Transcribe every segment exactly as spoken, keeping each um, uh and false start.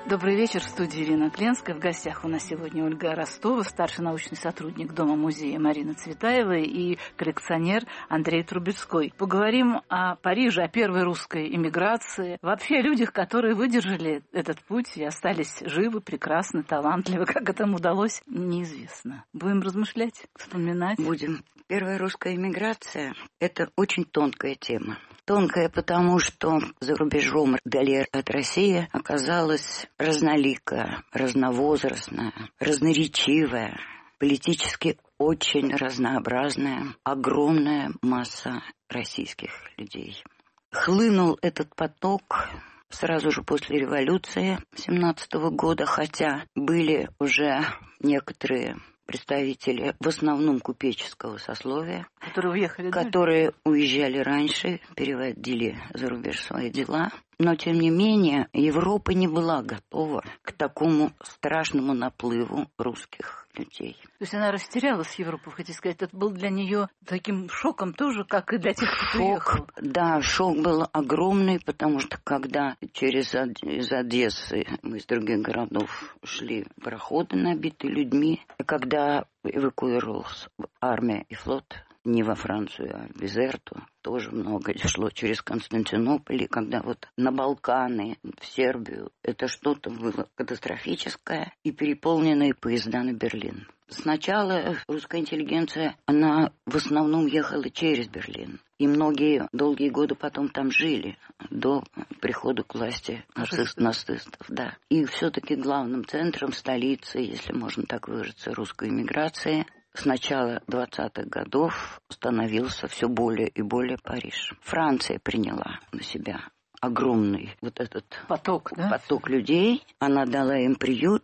Добрый вечер, в студии Ирина Кленская. В гостях у нас сегодня Ольга Ростова, старший научный сотрудник Дома-музея Марина Цветаева и коллекционер Андрей Трубецкой. Поговорим о Париже, о первой русской эмиграции, вообще о людях, которые выдержали этот путь и остались живы, прекрасны, талантливы. Как это им удалось, неизвестно. Будем размышлять, вспоминать. Будем. Первая русская эмиграция – это очень тонкая тема. Тонкая, потому что за рубежом вдали от России оказалась разноликая, разновозрастная, разноречивая, политически очень разнообразная, огромная масса российских людей. Хлынул этот поток сразу же после революции семнадцатого года, хотя были уже некоторые представители в основном купеческого сословия, которые уехали, которые да? уезжали раньше, переводили за рубеж свои дела. Но, тем не менее, Европа не была готова к такому страшному наплыву русских людей. То есть она растерялась, Европа, хотите сказать. Это был для нее таким шоком тоже, как и для тех, кто шок, приехал. Да, шок был огромный, потому что когда через из Одессы, из других городов шли пароходы, набитые людьми, и когда эвакуировалась армия и флот, не во Францию, а в Бизерту, тоже много шло через Константинополь, и когда вот на Балканы, в Сербию, это что-то было катастрофическое, и переполненные поезда на Берлин. Сначала русская интеллигенция, она в основном ехала через Берлин, и многие долгие годы потом там жили, до прихода к власти нацист, нацистов, да. И все-таки главным центром столицы, если можно так выразиться, русской эмиграции с начала двадцатых годов становился все более и более Париж. Франция приняла на себя огромный вот этот поток, да? поток людей. Она дала им приют,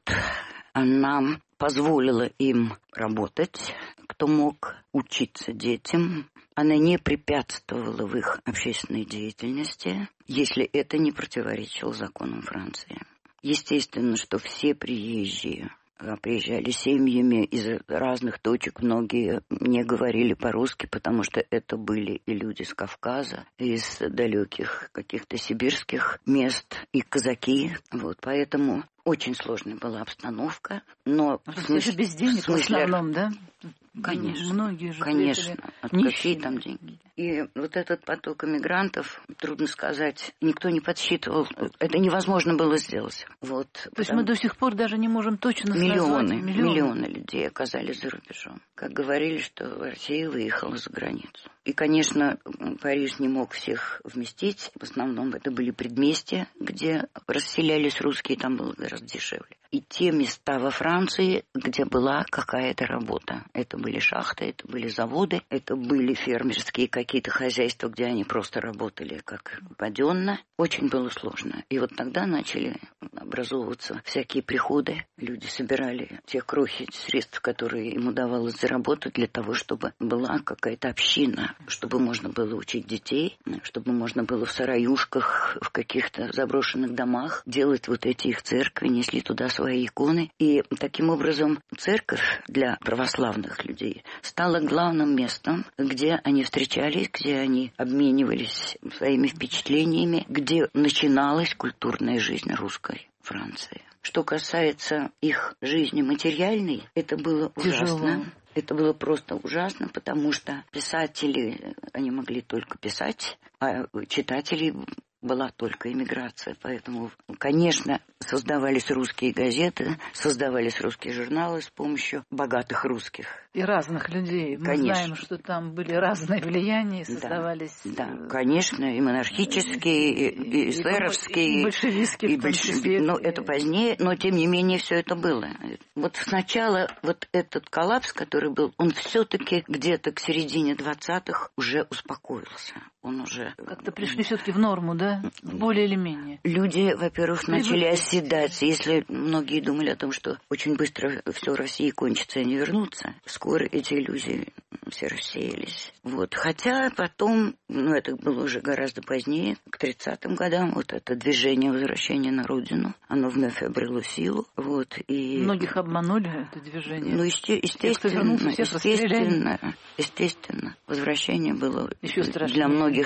она позволила им работать, кто мог учиться детям. Она не препятствовала в их общественной деятельности, если это не противоречило законам Франции. Естественно, что все приезжие приезжали семьями из разных точек, многие не говорили по-русски, потому что это были и люди с Кавказа, из далеких каких-то сибирских мест, и казаки. Вот, поэтому очень сложная была обстановка, но в смысле, без денег в, смысле, в основном, да? Конечно, многие же конечно, от какие там деньги. И вот этот поток эмигрантов, трудно сказать, никто не подсчитывал, это невозможно было сделать. Вот, то потому... есть мы до сих пор даже не можем точно миллионы, назвать. Миллионы, миллионы людей оказались за рубежом. Как говорили, что Россия выехала за границу. И, конечно, Париж не мог всех вместить. В основном это были предместья, где расселялись русские, там было гораздо дешевле. И те места во Франции, где была какая-то работа. Это были шахты, это были заводы, это были фермерские какие-то хозяйства, где они просто работали как паденно. Очень было сложно. И вот тогда начали образовываться всякие приходы. Люди собирали те крохи средств, которые им удавалось заработать, для того, чтобы была какая-то община, чтобы можно было учить детей, чтобы можно было в сараюшках, в каких-то заброшенных домах делать вот эти их церкви, несли туда свои иконы. И таким образом церковь для православных людей стала главным местом, где они встречались, где они обменивались своими впечатлениями, где начиналась культурная жизнь русской Франции. Что касается их жизни материальной, это было ужасно. Тяжело. Это было просто ужасно, потому что писатели, они могли только писать, а читателей была только эмиграция. Поэтому, конечно, создавались русские газеты, создавались русские журналы с помощью богатых русских. И разных людей. Мы конечно. знаем, что там были разные влияния, создавались... Да, да, конечно, и монархические, и, и, и эсеровские, и большевистские, и большевистские. Ну, это позднее, но тем не менее все это было. Вот сначала вот этот коллапс, который был, он все-таки где-то к середине двадцатых уже успокоился. Он уже... Как-то пришли все-таки в норму, да? Более или менее. Люди, во-первых, начали оседать. Если многие думали о том, что очень быстро все в России кончится и не вернутся, скоро эти иллюзии все рассеялись. Вот. Хотя потом, ну это было уже гораздо позднее, к тридцатым годам, вот это движение возвращения на родину, оно вновь обрело силу. Вот, и... Многих обманули это движение. Ну, есте- естественно, естественно, естественно, возвращение было еще для многих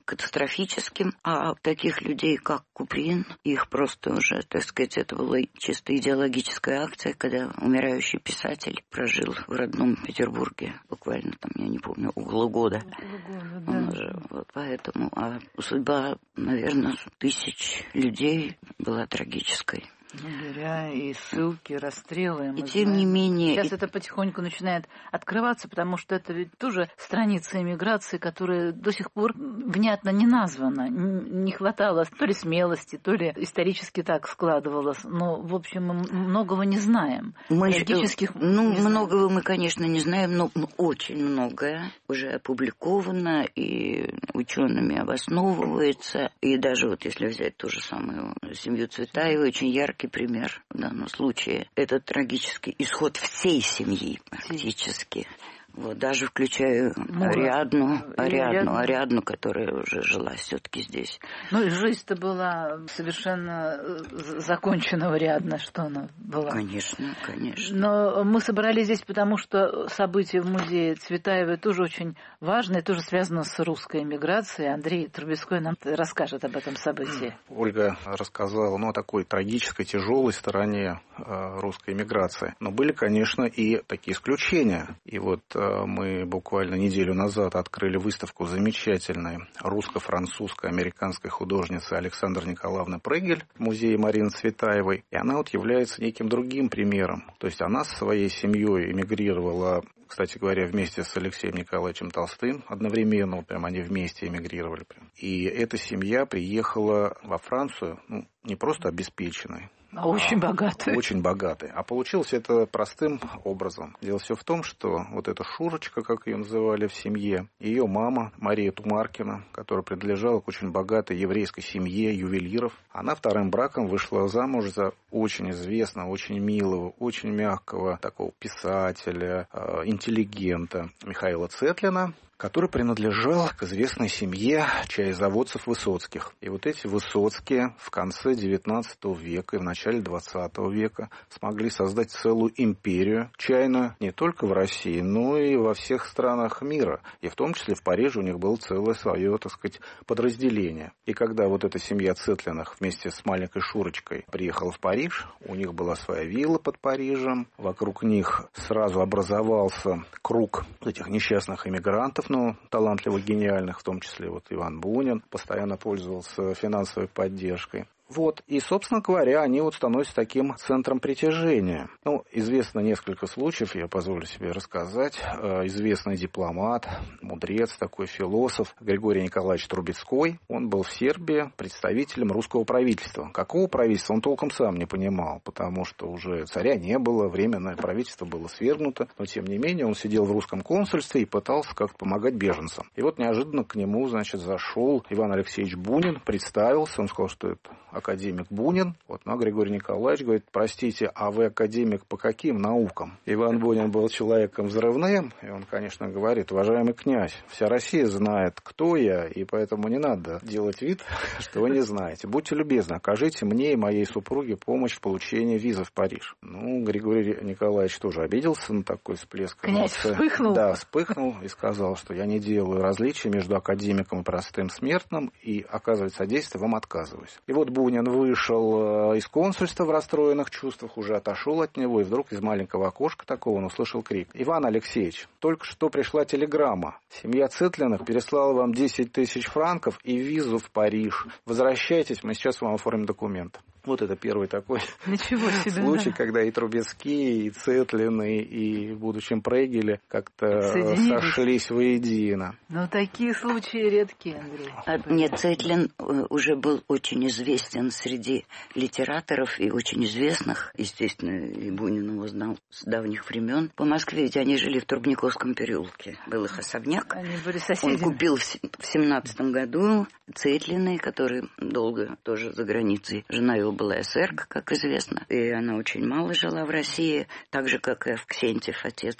катастрофическим, а таких людей, как Куприн, их просто уже, так сказать, это была чисто идеологическая акция, когда умирающий писатель прожил в родном Петербурге буквально там, я не помню, около года. Около года, да. Он уже, вот поэтому, а судьба, наверное, тысяч людей была трагической. Лагеря и ссылки, расстрелы. И тем не менее... Сейчас и... это потихоньку начинает открываться, потому что это ведь тоже страница эмиграции, которая до сих пор внятно не названа. Не хватало то ли смелости, то ли исторически так складывалось. Но, в общем, мы многого не знаем. Мы, Трагических... Ну, не многого знаем. мы, конечно, не знаем, но очень многое уже опубликовано и учеными обосновывается. И даже вот если взять ту же самую семью Цветаевой, очень яркий пример в данном случае. Это трагический исход всей семьи практически. Вот, даже включая Мура. Ариадну, Ариадну, Ариадну. Ариадну, которая уже жила все-таки здесь. Ну и жизнь-то была совершенно закончена, Ариадна, что она была. Конечно, конечно. Но мы собрались здесь, потому что события в музее Цветаевой тоже очень важные, тоже связано с русской эмиграцией. Андрей Трубецкой нам расскажет об этом событии. Ольга рассказала, ну, о такой трагической, тяжелой стороне э, русской эмиграции. Но были, конечно, и такие исключения. И вот мы буквально неделю назад открыли выставку замечательной русско-французско-американской художницы Александры Николаевны Прегель в музее Марины Цветаевой. И она вот является неким другим примером. То есть она со своей семьей эмигрировала, кстати говоря, вместе с Алексеем Николаевичем Толстым одновременно, вот прям они вместе эмигрировали. Прям. И эта семья приехала во Францию, ну, не просто обеспеченной, А очень богатой. Очень богатой. А получилось это простым образом. Дело все в том, что вот эта Шурочка, как ее называли в семье, ее мама Мария Тумаркина, которая принадлежала к очень богатой еврейской семье ювелиров, она вторым браком вышла замуж за очень известного, очень милого, очень мягкого такого писателя, интеллигента Михаила Цетлина, который принадлежал к известной семье чаезаводцев Высоцких. И вот эти Высоцкие в конце девятнадцатого века и в начале двадцатого века смогли создать целую империю чайную не только в России, но и во всех странах мира. И в том числе в Париже у них было целое свое, так сказать, подразделение. И когда вот эта семья Цетлиных вместе с маленькой Шурочкой приехала в Париж, у них была своя вилла под Парижем, вокруг них сразу образовался круг этих несчастных эмигрантов, ну, талантливых, гениальных, в том числе вот Иван Бунин, постоянно пользовался финансовой поддержкой. Вот, и, собственно говоря, они вот становятся таким центром притяжения. Ну, известно несколько случаев, я позволю себе рассказать. Известный дипломат, мудрец, такой философ Григорий Николаевич Трубецкой, он был в Сербии представителем русского правительства. Какого правительства, он толком сам не понимал, потому что уже царя не было, временное правительство было свергнуто, но, тем не менее, он сидел в русском консульстве и пытался как-то помогать беженцам. И вот неожиданно к нему, значит, зашел Иван Алексеевич Бунин, представился, он сказал, что это академик Бунин. Вот, но Григорий Николаевич говорит, простите, а вы академик по каким наукам? Иван Бунин был человеком взрывным, и он, конечно, говорит, уважаемый князь, вся Россия знает, кто я, и поэтому не надо делать вид, что вы не знаете. Будьте любезны, окажите мне и моей супруге помощь в получении визы в Париж. Ну, Григорий Николаевич тоже обиделся на такой всплеск. Князь вспыхнул? Да, вспыхнул и сказал, что я не делаю различия между академиком и простым смертным, и оказывать содействие вам отказываюсь. И вот Бунин вышел из консульства в расстроенных чувствах, уже отошел от него, и вдруг из маленького окошка такого он услышал крик. Иван Алексеевич, только что пришла телеграмма. Семья Цетлиных переслала вам десять тысяч франков и визу в Париж. Возвращайтесь, мы сейчас вам оформим документы. Вот это первый такой Ничего себе, случай, да. когда и Трубецкие, и Цетлины, и в будущем Прегели как-то сошлись воедино. Ну, такие случаи редкие, Андрей. А, нет, Цетлин уже был очень известен среди литераторов и очень известных. Естественно, и Бунин его знал с давних времен. По Москве ведь они жили в Трубниковском переулке. Был их особняк. Они были соседями. Он купил в семнадцатом году Цетлины, который долго тоже за границей. Жена его была эсерка, как известно, и она очень мало жила в России, так же, как и Авксентьев, отец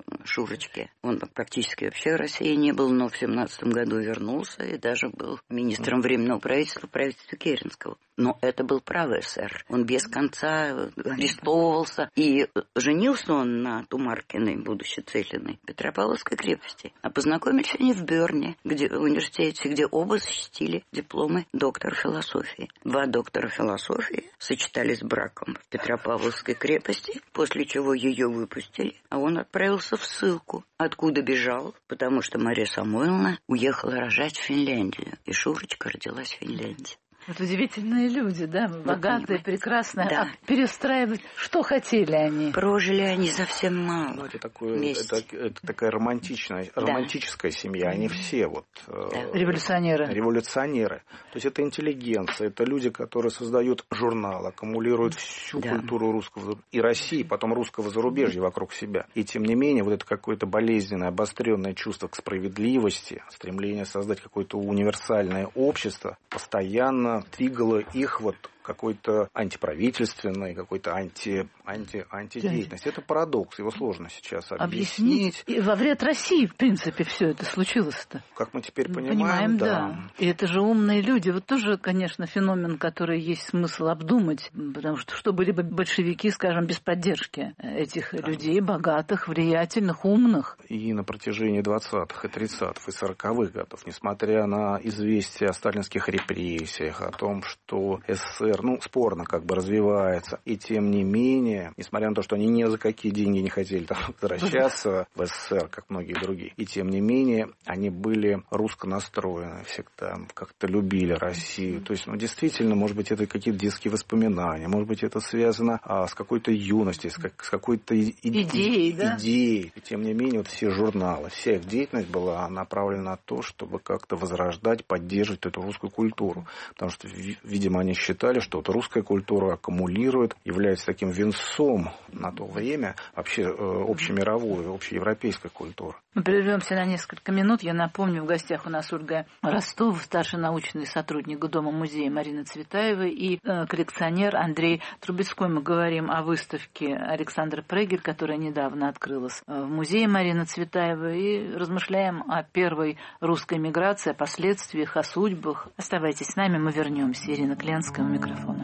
Шурочке. Он практически вообще в России не был, но в семнадцатом году вернулся и даже был министром Временного правительства, правительства Керенского. Но это был правый эсер. Он без конца арестовывался. И женился он на Тумаркиной, будущей Целиной, Петропавловской крепости. А познакомились они в Берне, где, в университете, где оба защитили дипломы доктора философии. Два доктора философии сочетались браком в Петропавловской крепости, после чего ее выпустили, а он отправился в ссылку. Откуда бежал? Потому что Мария Самойловна уехала рожать в Финляндию. И Шурочка родилась в Финляндии. Вот удивительные люди, да, богатые, вот, прекрасные. Да. А перестраивать, что хотели они? Прожили они совсем мало. Ну, это, такое, это, это такая романтичная, да. романтическая семья. Они все вот... Да. Э, революционеры. Революционеры. То есть это интеллигенция, это люди, которые создают журнал, аккумулируют всю да. культуру русского и России, потом русского зарубежья вокруг себя. И тем не менее, вот это какое-то болезненное, обостренное чувство к справедливости, стремление создать какое-то универсальное общество, постоянно двигало их вот какой-то антиправительственной, какой-то анти, анти, антидеятельности. Это парадокс, его сложно сейчас объяснить. Объяснить. И во вред России, в принципе, все это случилось-то. Как мы теперь понимаем, понимаем да. да. И это же умные люди. Вот тоже, конечно, феномен, который есть смысл обдумать, потому что что были бы большевики, скажем, без поддержки этих да. людей, богатых, влиятельных, умных. И на протяжении двадцатых и тридцатых и сороковых годов, несмотря на известия о сталинских репрессиях, о том, что СССР ну, спорно как бы развивается. И тем не менее, несмотря на то, что они ни за какие деньги не хотели там возвращаться в СССР, как многие другие, и тем не менее, они были русско настроены всегда, как-то любили Россию. То есть, ну, действительно, может быть, это какие-то детские воспоминания, может быть, это связано а, с какой-то юностью, с, как, с какой-то и, идеей, и, да? идеей. И тем не менее, вот все журналы, вся их деятельность была направлена на то, чтобы как-то возрождать, поддерживать эту русскую культуру. Потому что, видимо, они считали, что вот русская культура аккумулирует, является таким венцом на то время вообще общемировой, общеевропейской культуры. Мы прервемся на несколько минут. Я напомню, в гостях у нас Ольга Ростова, старший научный сотрудник Дома-музея Марина Цветаева и э, коллекционер Андрей Трубецкой. Мы говорим о выставке Александра Прегель, которая недавно открылась в музее Марины Цветаевой, и размышляем о первой русской миграции, о последствиях, о судьбах. Оставайтесь с нами, мы вернемся. Ирина Кленская у микрофона.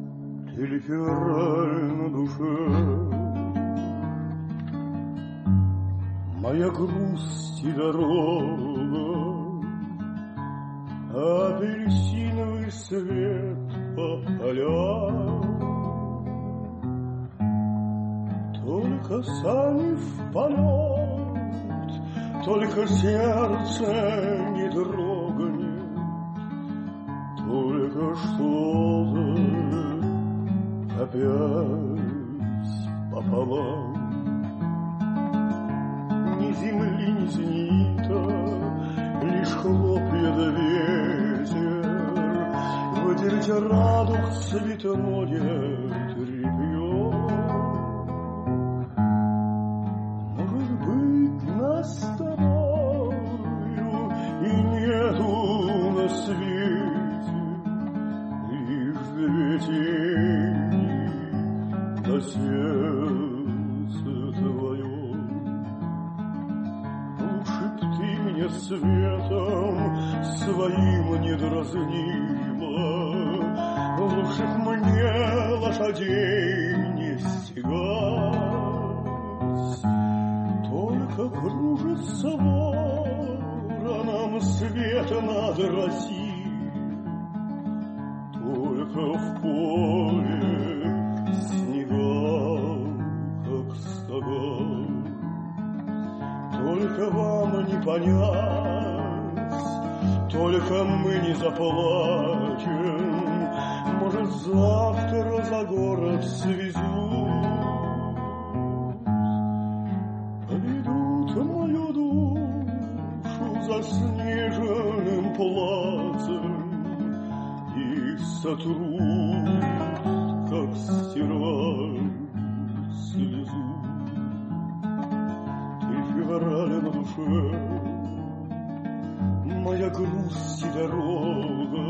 На душе моя грусть и дорога, апельсиновый свет по полям. Только сани в полет, только сердце не дрогнет, только что-то опять пополам. Ни земли, ни зенита, лишь хлопья да ветер, вытереть радуг цветоносит репьет. Может быть, нас с тобою и нету на свете, лишь две тени на сердце твоем. Светом своим недразнимо, лучше б мне лошадей не стегать. Только кружится вороном свет над Россией, только в поле снега, как стога. Только вам не понять, только мы не заплачем. Может, завтра за город свезут, поведут мою душу заснеженным плацем и сотрут, как стирают слезу. Февраль на душе, моя грусть и дорога,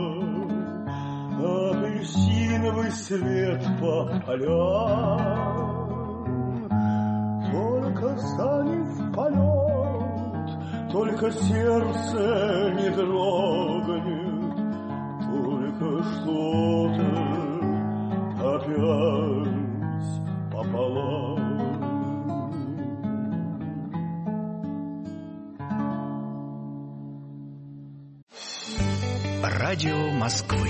апельсиновый свет по полям. только сани в полет, только сердце не дрогнет, только что-то опять пополам. Радио Москвы.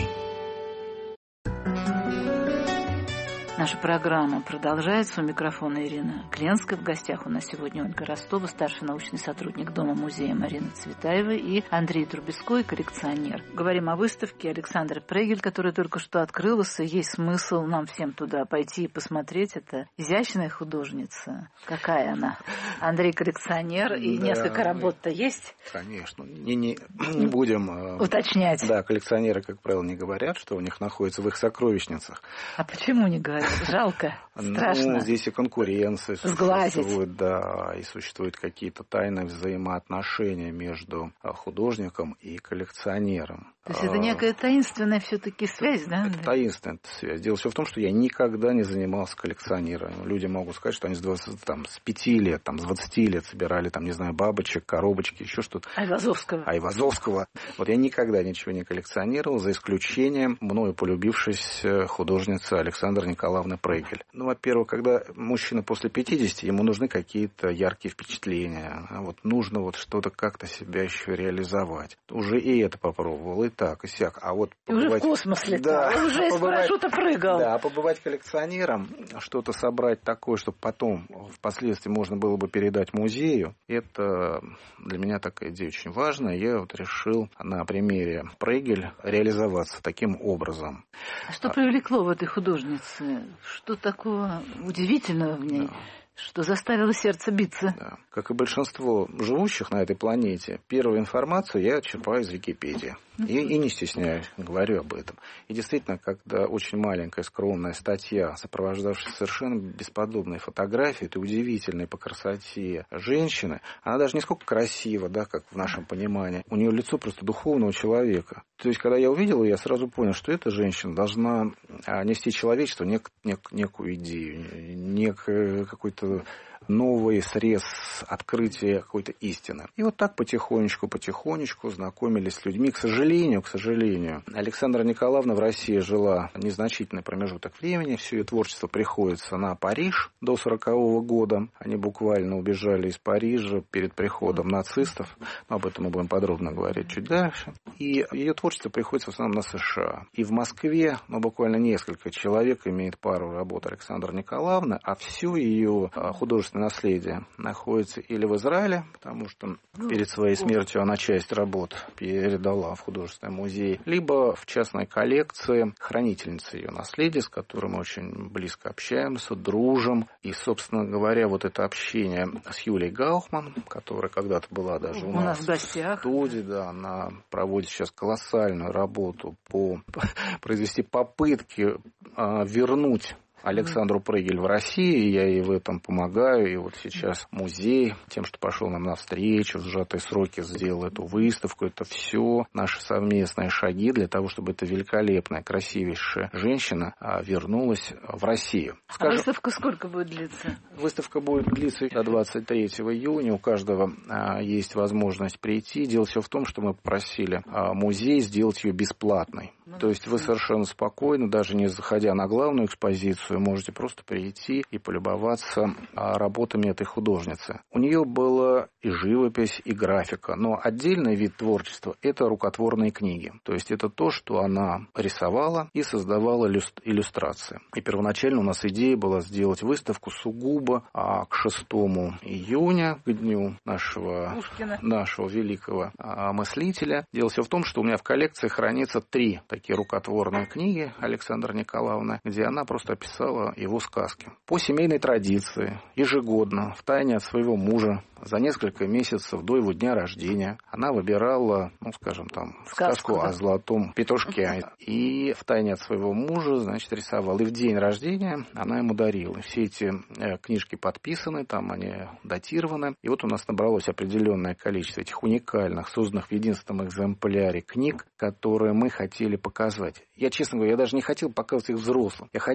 Наша программа продолжается. У микрофона Ирина Кленская. В гостях у нас сегодня Ольга Ростова, старший научный сотрудник Дома-музея Марина Цветаева, и Андрей Трубецкой, коллекционер. Говорим о выставке Александра Прегель, которая только что открылась, и есть смысл нам всем туда пойти и посмотреть. Это изящная художница. Какая она? Андрей коллекционер, и да, несколько работ-то есть? Конечно. Не, не, не будем уточнять. Да, коллекционеры, как правило, не говорят, что у них находится в их сокровищницах. А почему не говорят? Жалко, страшно. Ну, здесь и конкуренция существует, да, и существуют какие-то тайные взаимоотношения между художником и коллекционером. То есть это некая таинственная все-таки связь, да? Это таинственная связь. Дело все в том, что я никогда не занимался коллекционированием. Люди могут сказать, что они с, двадцати, там, с пяти лет, там, с двадцати лет собирали, там, не знаю, бабочек, коробочки, еще что-то. Айвазовского. Айвазовского. Вот я никогда ничего не коллекционировал, за исключением мною полюбившейся художницы Александры Николаевны Прегель. Ну, во-первых, когда мужчина после пятидесяти, ему нужны какие-то яркие впечатления. Вот нужно вот что-то как-то себя еще реализовать. Уже и это попробовал, и так, и сяк. А вот побывать... Уже в космос летал, да, уже из парашюта прыгал. Да, побывать коллекционером, что-то собрать такое, чтобы потом впоследствии можно было бы передать музею, это для меня такая идея очень важная. Я вот решил на примере Прегель реализоваться таким образом. А что привлекло в этой художнице? Что такого удивительного в ней? Да. Что заставило сердце биться. Да. Как и большинство живущих на этой планете, первую информацию я черпаю из Википедии. И, и не стесняюсь, говорю об этом. И действительно, когда очень маленькая, скромная статья, сопровождавшая совершенно бесподобной фотографией, это удивительной по красоте женщины, она даже не сколько красива, да, как в нашем понимании, у нее лицо просто духовного человека. То есть, когда я увидел ее, я сразу понял, что эта женщина должна нести человечеству нек, нек, некую идею, некий какой-то новый срез открытия какой-то истины. И вот так потихонечку, потихонечку знакомились с людьми. К сожалению, к сожалению, Александра Николаевна в России жила незначительный промежуток времени. Все ее творчество приходится на Париж до сорокового года. Они буквально убежали из Парижа перед приходом нацистов. Но об этом мы будем подробно говорить чуть дальше. И ее творчество приходится в основном на США. И в Москве, ну, буквально несколько человек имеет пару работ Александры Николаевны, а всю ее художественное наследие находится или в Израиле, потому что перед своей смертью она часть работ передала в художественный музей, либо в частной коллекции хранительницы ее наследия, с которой мы очень близко общаемся, дружим. И, собственно говоря, вот это общение с Юлией Гаухман, которая когда-то была даже у, у нас в гостях, в студии, да, она проводит сейчас колоссальную работу по произвести попытки а, вернуть Александру Прегель в России, я ей в этом помогаю, и вот сейчас музей тем, что пошел нам навстречу, в сжатые сроки сделал эту выставку, это все наши совместные шаги для того, чтобы эта великолепная, красивейшая женщина вернулась в Россию. Скажу, а выставка сколько будет длиться? Выставка будет длиться до двадцать третьего июня, у каждого есть возможность прийти. Дело все в том, что мы попросили музей сделать ее бесплатной. Ну, то есть вы совершенно спокойно, даже не заходя на главную экспозицию, можете просто прийти и полюбоваться работами этой художницы. У нее была и живопись, и графика, но отдельный вид творчества – это рукотворные книги. То есть это то, что она рисовала и создавала иллюстрации. И первоначально у нас идея была сделать выставку сугубо а к шестому июня, к дню нашего, нашего великого а, мыслителя. Дело все в том, что у меня в коллекции хранится три такие рукотворные книги Александры Николаевны, где она просто описала его сказки. По семейной традиции, ежегодно, втайне от своего мужа, за несколько месяцев до его дня рождения, она выбирала, ну, скажем, там, сказку, сказку да. о золотом петушке. И втайне от своего мужа, значит, рисовала. И в день рождения она ему дарила. Все эти книжки подписаны, там они датированы. И вот у нас набралось определенное количество этих уникальных, созданных в единственном экземпляре книг, которые мы хотели показать. Я, честно говоря, я даже не хотел показывать их взрослым. Я хотел, чтобы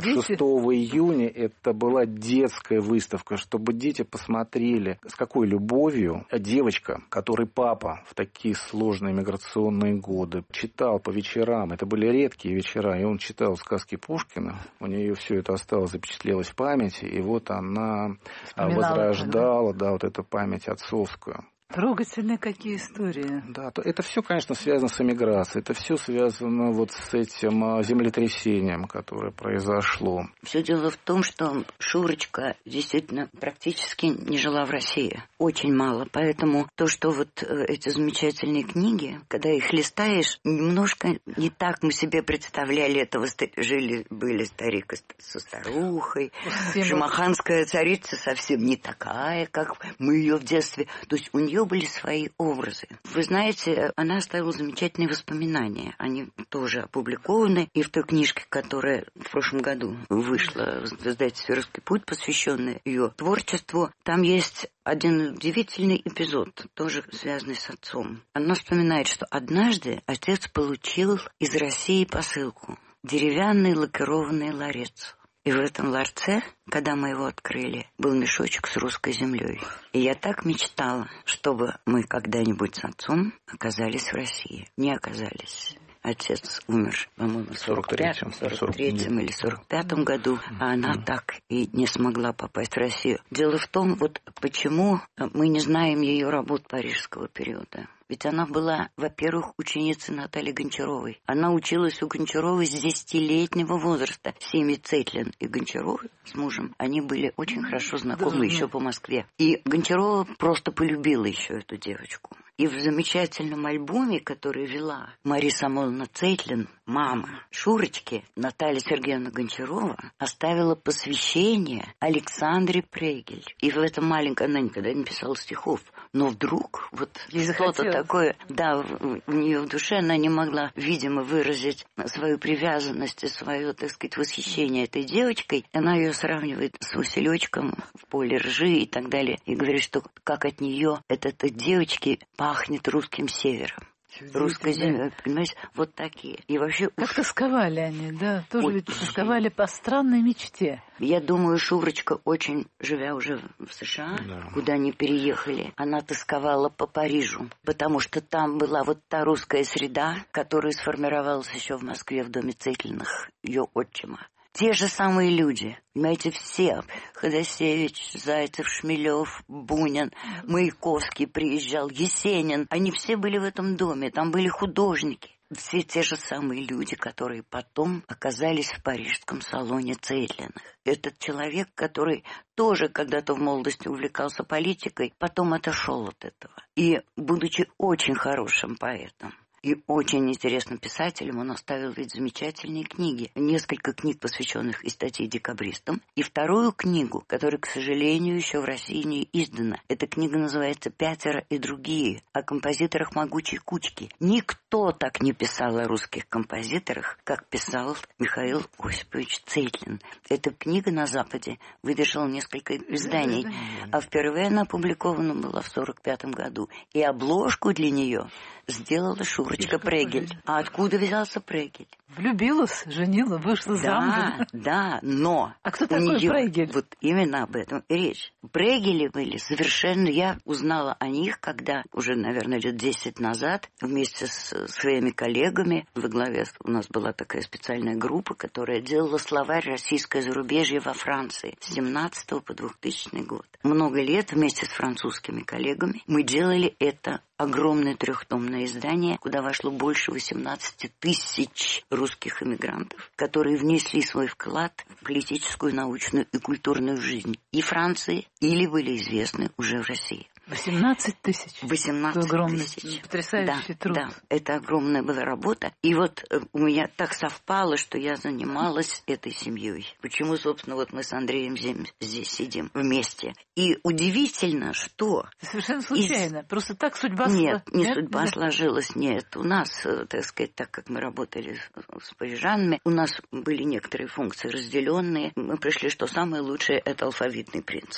вот дети... шестого июня это была детская выставка, чтобы дети посмотрели, с какой любовью девочка, которой папа в такие сложные миграционные годы читал по вечерам, это были редкие вечера, и он читал сказки Пушкина, у нее все это осталось, запечатлелось в памяти, и вот она Вспоминала, возрождала, да, вот эту память отцовскую. Трогательные какие истории. Да, то это все, конечно, связано с эмиграцией, это все связано вот с этим землетрясением, которое произошло. Все дело в том, что Шурочка действительно практически не жила в России. Очень мало. Поэтому то, что вот эти замечательные книги, когда их листаешь, немножко не так мы себе представляли этого. Жили, были старик со старухой. Шамаханская царица совсем не такая, как мы ее в детстве. То есть у нее были свои образы. Вы знаете, она оставила замечательные воспоминания. Они тоже опубликованы. И в той книжке, которая в прошлом году вышла в издательстве «Русский путь», посвященная ее творчеству, там есть один удивительный эпизод, тоже связанный с отцом. Она вспоминает, что однажды отец получил из России посылку. Деревянный лакированный ларец. И в этом ларце, когда мы его открыли, был мешочек с русской землей. И я так мечтала, чтобы мы когда-нибудь с отцом оказались в России. Не оказались. Отец умер, по-моему, в сорок третьем, сорок третьем или сорок пятом году, а она так и не смогла попасть в Россию. Дело в том, вот почему мы не знаем ее работ парижского периода. Ведь она была, во-первых, ученицей Натальи Гончаровой. Она училась у Гончаровой с десятилетнего возраста. Семи Цейтлин и Гончарова с мужем, они были очень хорошо знакомы да, еще да. по Москве. И Гончарова просто полюбила еще эту девочку. И в замечательном альбоме, который вела Мария Самойловна Цейтлин, мама Шурочки, Наталья Сергеевна Гончарова, оставила посвящение Александре Прегель. И в этом маленьком, она никогда не писала стихов, но вдруг вот что-то такое, да, у нее в душе она не могла, видимо, выразить свою привязанность и свое, так сказать, восхищение этой девочкой. Она ее сравнивает с Василечком в поле ржи и так далее. И говорит, что как от нее, от этой девочки пахнет русским севером. Русской землей, понимаете, вот такие. И вообще как уж... тосковали они, да, тоже вот. Ведь тосковали по странной мечте. Я думаю, Шурочка, очень, живя уже в США, да. куда они переехали, она тосковала по Парижу, потому что там была вот та русская среда, которая сформировалась еще в Москве в доме Цейтлиных, ее отчима. Те же самые люди, понимаете, все. Ходосевич, Зайцев, Шмелев, Бунин, Маяковский приезжал, Есенин. Они все были в этом доме, там были художники. Все те же самые люди, которые потом оказались в парижском салоне Цейтлиных. Этот человек, который тоже когда-то в молодости увлекался политикой, потом отошел от этого. И, будучи очень хорошим поэтом, и очень интересным писателем, он оставил ведь замечательные книги. Несколько книг, посвященных и статье декабристам. И вторую книгу, которая, к сожалению, еще в России не издана. Эта книга называется «Пятеро и другие», о композиторах могучей кучки. Никто так не писал о русских композиторах, как писал Михаил Осипович Цейтлин. Эта книга на Западе выдержала несколько изданий, а впервые она опубликована была в сорок пятом году. И обложку для нее сделала Шурочка Прегель. А откуда взялся Прегель? Влюбилась, женила, вышла да, замуж. Да, но... А кто такой нее, Прегель? Вот именно об этом и речь. Прегели были совершенно... Я узнала о них, когда уже, наверное, лет десять назад вместе с своими коллегами во главе у нас была такая специальная группа, которая делала словарь «Российское зарубежье» во Франции с семнадцатого по двухтысячный год. Много лет вместе с французскими коллегами мы делали это огромное трехтомное издание, куда вошло больше восемнадцати тысяч русских эмигрантов, которые внесли свой вклад в политическую, научную и культурную жизнь и Франции, или были известны уже в России. восемнадцать тысяч. восемнадцать тысяч. Потрясающий да, труд. Да, это огромная была работа. И вот э, у меня так совпало, что я занималась этой семьей. Почему, собственно, вот мы с Андреем здесь сидим вместе. И удивительно, что... Совершенно случайно. Из... Просто так судьба... Нет, не нет? судьба нет? сложилась, нет. У нас, так сказать, так как мы работали с парижанами, у нас были некоторые функции разделенные. Мы пришли, что самое лучшее — это алфавитный принцип.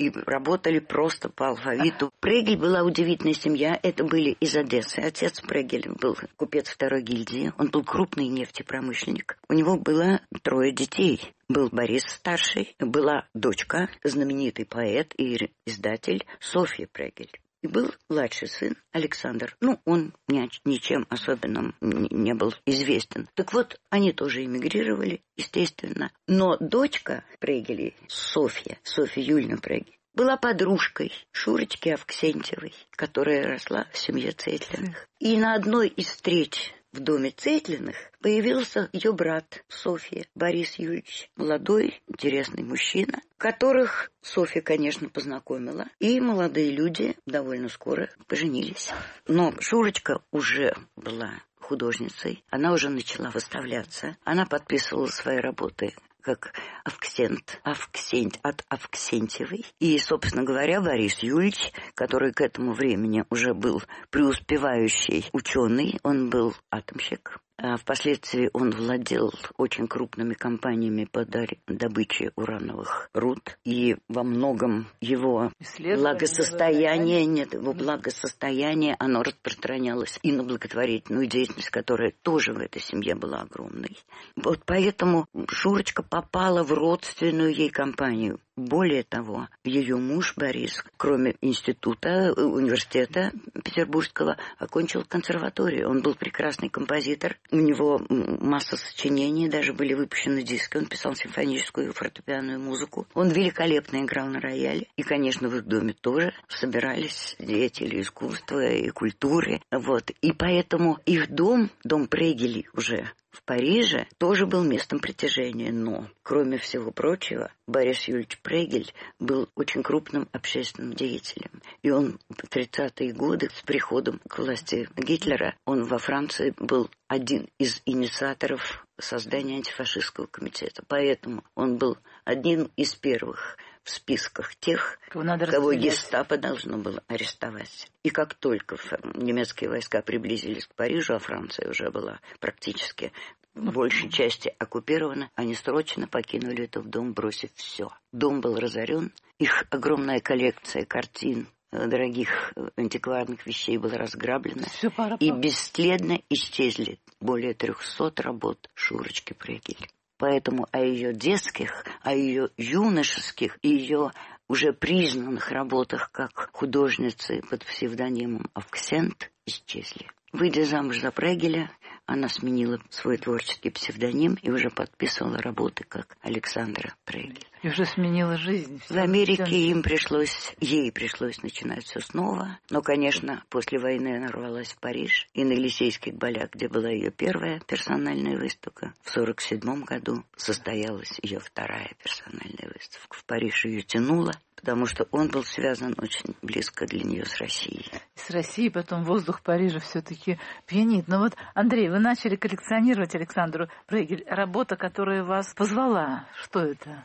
и работали просто по алфавиту. Прегель была удивительная семья. Это были из Одессы. Отец Прегеля был купец второй гильдии. Он был крупный нефтепромышленник. У него было трое детей. Был Борис старший, была дочка, знаменитый поэт и издатель Софья Прегель. И был младший сын Александр. Ну, он ни, ничем особенным не был известен. Так вот, они тоже эмигрировали, естественно. Но дочка Прегелей, Софья, Софья Юльевна Прегель, была подружкой Шурочки Авксентьевой, которая росла в семье Цейтлиных. И на одной из встреч в доме Цейтлиных появился ее брат Софья, Борис Юрьевич, молодой, интересный мужчина, которых Софья, конечно, познакомила. И молодые люди довольно скоро поженились. Но Шурочка уже была художницей, она уже начала выставляться, она подписывала свои работы как Авксент, Авксент от Авксентьевой. И, собственно говоря, Борис Юрьевич, который к этому времени уже был преуспевающий ученый, он был атомщик. А впоследствии он владел очень крупными компаниями по добыче урановых руд. И во многом его благосостояние, нет, его благосостояние, оно распространялось и на благотворительную деятельность, которая тоже в этой семье была огромной. Вот поэтому Шурочка попала в родственную ей компанию. Более того, ее муж Борис, кроме института, университета петербургского, окончил консерваторию. Он был прекрасный композитор. У него масса сочинений, даже были выпущены диски. Он писал симфоническую и фортепианную музыку. Он великолепно играл на рояле. И, конечно, в их доме тоже собирались деятели искусства и культуры. Вот. И поэтому их дом, дом Прегелей уже в Париже, тоже был местом притяжения. Но, кроме всего прочего, Борис Юрьевич Прегель был очень крупным общественным деятелем. И он в тридцатые годы с приходом к власти Гитлера, он во Франции был один из инициаторов создания антифашистского комитета. Поэтому он был одним из первых в списках тех, кого, кого гестапо должно было арестовать. И как только немецкие войска приблизились к Парижу, а Франция уже была практически в большей части оккупирована, они срочно покинули этот дом, бросив все. Дом был разорен, их огромная коллекция картин, дорогих антикварных вещей была разграблена, и бесследно исчезли более трехсот работ Шурочки Прегель. Поэтому о ее детских, о ее юношеских и ее уже признанных работах как художницы под псевдонимом Авксент исчезли. Выйдя замуж за Прегеля, она сменила свой творческий псевдоним и уже подписывала работы как Александра Прегель. И уже сменила жизнь. В Америке им пришлось, ей пришлось начинать все снова. Но, конечно, после войны она рвалась в Париж. И на Елисейских полях, где была ее первая персональная выставка, в сорок седьмом году состоялась ее вторая персональная выставка. В Париж ее тянуло, потому что он был связан очень близко для нее с Россией. С Россией, потом воздух Парижа все-таки пьянит. Но вот, Андрей, вы начали коллекционировать Александру Прегель. Работа, которая вас позвала, что это?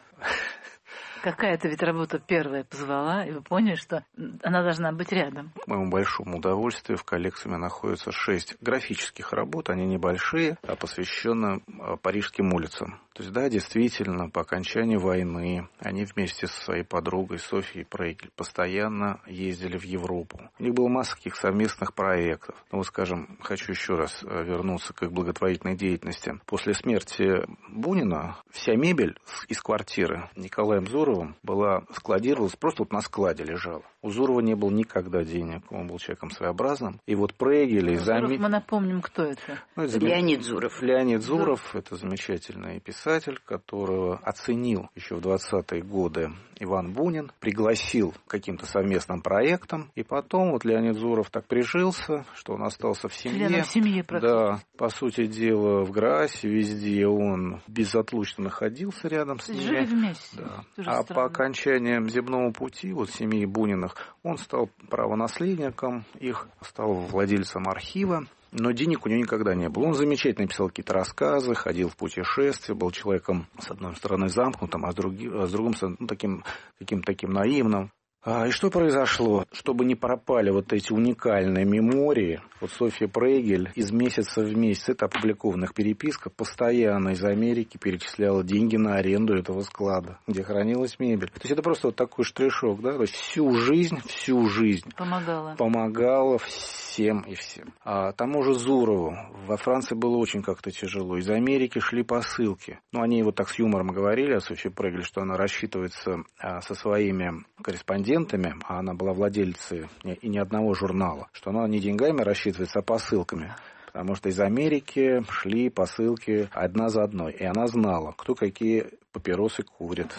Какая-то ведь работа первая позвала, и вы поняли, что она должна быть рядом. К моему большому удовольствию в коллекции у меня находится шесть графических работ. Они небольшие, а посвящены парижским улицам. То есть, да, действительно, по окончании войны они вместе со своей подругой Софьей Прегель постоянно ездили в Европу. У них было масса таких совместных проектов. Ну, вот, скажем, хочу еще раз вернуться к их благотворительной деятельности. После смерти Бунина вся мебель из квартиры Николаем Зуровым была складировалась, просто вот на складе лежала. У Зурова не было никогда денег, он был человеком своеобразным. И вот Прегель... Зуров, зам... мы напомним, кто это. Ну, это Леонид Зуров. Леонид Зуров, Зуров, это замечательный писатель, которого оценил еще в двадцатые годы Иван Бунин, пригласил к каким-то совместным проектам, и потом вот Леонид Зуров так прижился, что он остался в семье. Членом семьи, да, по сути дела, в Граасе, везде он безотлучно находился рядом с ними. Жили вместе. Да. А странно. По окончании земного пути, вот семьи Буниных, он стал правонаследником их, стал владельцем архива. Но денег у него никогда не было. Он замечательно писал какие-то рассказы, ходил в путешествия, был человеком, с одной стороны, замкнутым, а с, други, а с другой стороны, ну, таким, таким, таким наивным. И что произошло? Чтобы не пропали вот эти уникальные мемории, вот Софья Прегель из месяца в месяц, это опубликованных переписках, постоянно из Америки перечисляла деньги на аренду этого склада, где хранилась мебель. То есть это просто вот такой штришок, да? То есть всю жизнь, всю жизнь помогала, помогала всем и всем. А тому же Зурову во Франции было очень как-то тяжело. Из Америки шли посылки. Ну, они вот так с юмором говорили о Софье Прегель, что она рассчитывается со своими корреспондентами, а она была владелицей и ни одного журнала, что она не деньгами рассчитывается, а посылками. Потому что из Америки шли посылки одна за одной. И она знала, кто какие папиросы курит.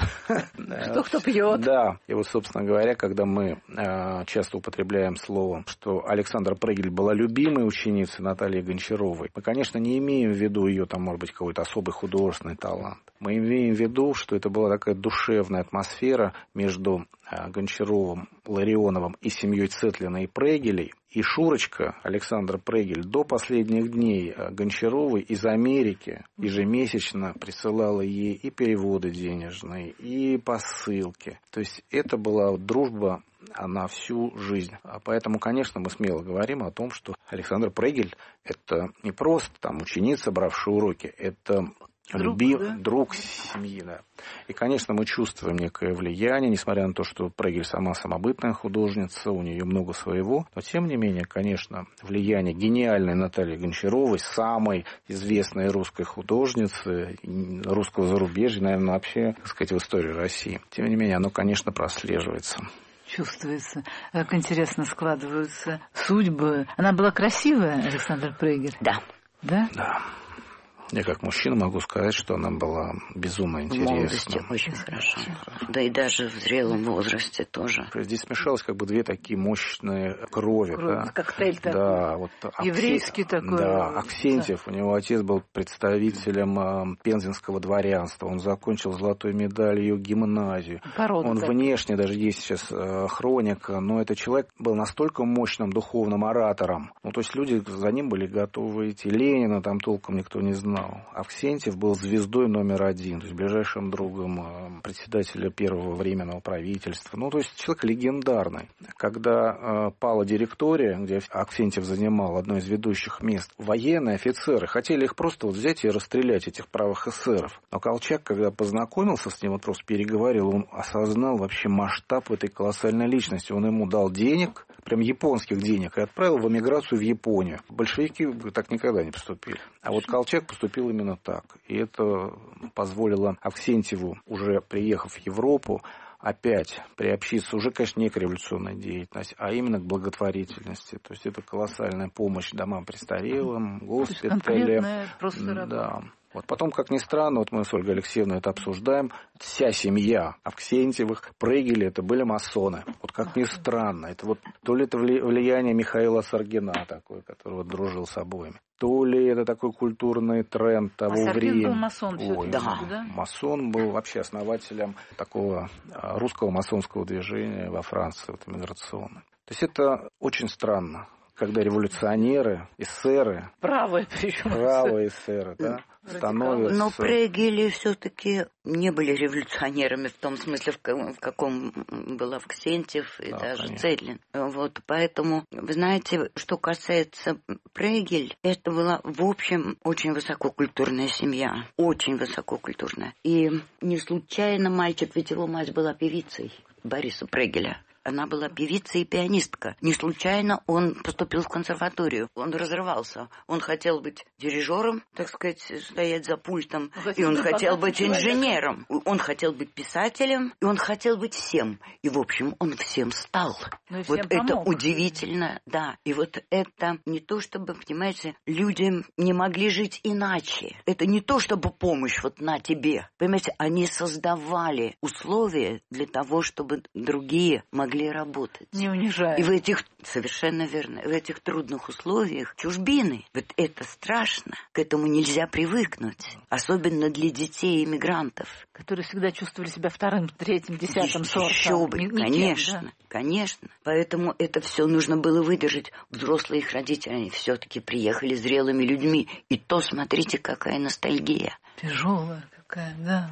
Что кто пьет. Да. И вот, собственно говоря, когда мы часто употребляем слово, что Александра Прегель была любимой ученицей Натальи Гончаровой, мы, конечно, не имеем в виду ее, там, может быть, какой-то особый художественный талант. Мы имеем в виду, что это была такая душевная атмосфера между Гончаровым, Ларионовым и семьей Цетлина и Прегелей. И Шурочка, Александра Прегель, до последних дней Гончаровой из Америки ежемесячно присылала ей и переводы денежные, и посылки. То есть это была дружба на всю жизнь. А поэтому, конечно, мы смело говорим о том, что Александра Прегель – это не просто там ученица, бравшая уроки, это Друг, Люби... да? друг семьи, да. И, конечно, мы чувствуем некое влияние, несмотря на то, что Прегель сама самобытная художница, у нее много своего. Но, тем не менее, конечно, влияние гениальной Натальи Гончаровой, самой известной русской художницы, русского зарубежья, наверное, вообще, так сказать, в истории России. Тем не менее, оно, конечно, прослеживается. Чувствуется, как интересно складываются судьбы. Она была красивая, Александра Прегель? Да. Да? Да. Я как мужчина могу сказать, что она была безумно интересна. В молодости очень хорошо. Да и даже в зрелом возрасте тоже. Здесь смешалось как бы две такие мощные крови. Кровь, да. Коктейль такой. Да, вот еврейский Акси... такой. Да, Аксентьев, да. У него отец был представителем э, пензенского дворянства. Он закончил золотой медалью гимназию. Порода, он так. Внешне, даже есть сейчас э, хроника, но этот человек был настолько мощным духовным оратором. Ну, то есть люди за ним были готовы идти. Ленина там толком никто не знал. Авксентьев был звездой номер один, то есть ближайшим другом председателя первого временного правительства. Ну, то есть человек легендарный. Когда э, пала директория, где Авксентьев занимал одно из ведущих мест, военные офицеры хотели их просто вот взять и расстрелять, этих правых эсеров. Но Колчак, когда познакомился с ним, вот просто переговорил, он осознал вообще масштаб этой колоссальной личности. Он ему дал денег, прям японских денег, и отправил в эмиграцию в Японию. Большевики так никогда не поступили. А вот Колчак поступил именно так. И это позволило Авксентьеву, уже приехав в Европу, опять приобщиться уже, конечно, не к революционной деятельности, а именно к благотворительности. То есть это колоссальная помощь домам престарелым, госпиталям. Просто работа. Да. Вот потом, как ни странно, вот мы с Ольгой Алексеевной это обсуждаем, вся семья Авксентьевых, Прегели, это были масоны. Вот как ни странно, это вот то ли это влияние Михаила Саргина такой, который вот дружил с обоими, то ли это такой культурный тренд того а времени. Саргин был масон Ой, да. да. Масон был вообще основателем такого русского масонского движения во Франции, вот, иммиграционного. То есть это очень странно, когда революционеры, эсеры, правые, причем правые эсеры, да, становятся... Но Прегели все-таки не были революционерами в том смысле, в каком был Авксентьев и да, даже конечно. Цетлин. Вот, поэтому, вы знаете, что касается Прегель, это была, в общем, очень высококультурная семья. Очень высококультурная. И не случайно мальчик, ведь его мать была певицей Бориса Прегеля. Она была певица и пианистка. Не случайно он поступил в консерваторию. Он разрывался. Он хотел быть дирижером, так сказать, стоять за пультом. И он хотел быть инженером. Он хотел быть писателем. И он хотел быть всем. И, в общем, он всем стал. Ну, вот всем это помог. удивительно, да. И вот это не то, чтобы, понимаете, люди не могли жить иначе. Это не то, чтобы помощь вот на тебе. Понимаете, они создавали условия для того, чтобы другие могли работать. Не унижая. И в этих, совершенно верно, в этих трудных условиях чужбины, вот это страшно, к этому нельзя привыкнуть, особенно для детей иммигрантов. Которые всегда чувствовали себя вторым, третьим, десятым сортом. Еще бы, Никем, конечно, да? конечно. Поэтому это все нужно было выдержать. Взрослые их родители, они все-таки приехали зрелыми людьми. И то, смотрите, какая ностальгия. Тяжелая какая, да.